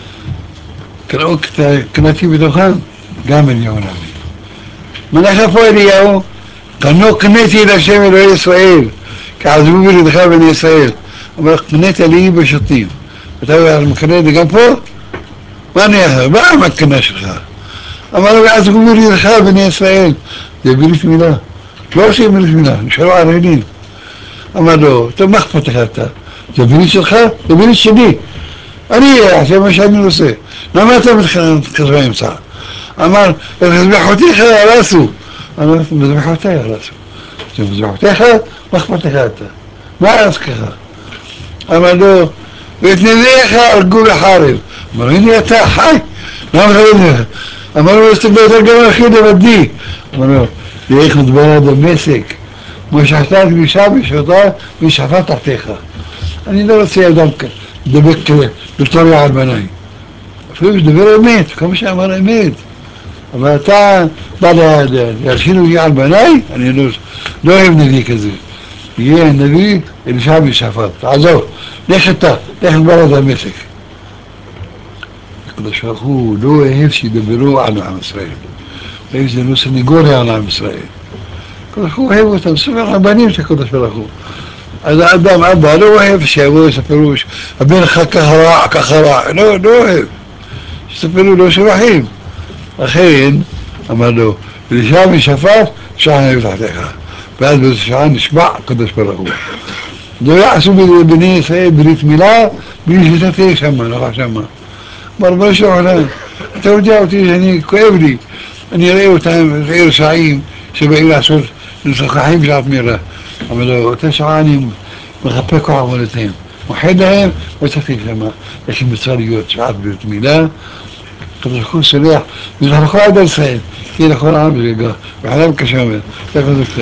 קנאתי בתוכם, גם אליהו הנביא. מלך איפה אליהו? קנאתי אל השם אלוהי ישראל, כי עזבו בלעדיך בני ישראל. אבל קנאת לי בשוטים. אתה מקנא לי גם פה? מה אני אחר? מה המקנא שלך? אמר לו, עזבו בלעדיך בני ישראל. זה ברית מילה. לא עושים ברית מילה, נשארו ערבים. אמר לו, טוב, מה אכפת לך אתה? זה ברית שלך? זה ברית שלי. אני אעשה מה שאני עושה. למה אתה מתחזב באמצע? אמר, מזבחותיך הרסו. אמר, מזבחותי הרסו. זה מזבחותיך? מה אכפת לך אתה? מה הרס ככה? אמר לו, ואת נביאיך הרגו בחרב. אמר, הנה אתה חי. למה אתה לא נראה? אמר לו, יש תגבר יותר גרוע אחי לבדי. אמר לו, איך מדבר דמשק, משחטת גבישה בשעותה ושחטת תחתיך. אני לא רוצה אדם דבק בתור יעד בניי. אפילו שדבר אמת, כמה שאמר אמת. אבל אתה בא להלשין אותי על בניי, אני לא אוהב נביא כזה. יהיה נביא אלישע ושפט. תעזוב, לך אתה, לך לברד המשק. הקדוש ברוך הוא לא אוהב שידברו על עם ישראל. אוהב זה לא סניגוריה על עם ישראל. הקדוש ברוך הוא אוהב אותם, סופר רבנים של הקדוש ברוך הוא. אז האדם, אבא, לא אוהב שיבואו יספרו הבן לך ככה רע, לא אוהב. שיספרו לו שבחים. לכן, אמר לו, אלישע ושפט, שעה נביא תחתיך. ואז באיזו שעה נשבע הקדוש ברוך הוא. לא יעשו בני ישראל ברית מילה בלי שתתהיה שמה, נורא שמה. אמר, בוא נשלח אותם, אתה יודע אותי שאני כואב לי, אני אראה אותם, ראה רשעים שבאים לעשות משוחחים בשעת מירה. אמר לו, אותה שעה אני מחפה כוח עבודתהם, מוחד להם ותתהיה שמה. יש לי מצווה להיות שעת ברית מילה, הקדוש ברוך הוא סולח, וזה לכל עד ישראל, כי לכל העם רגע, וחלם כשומר,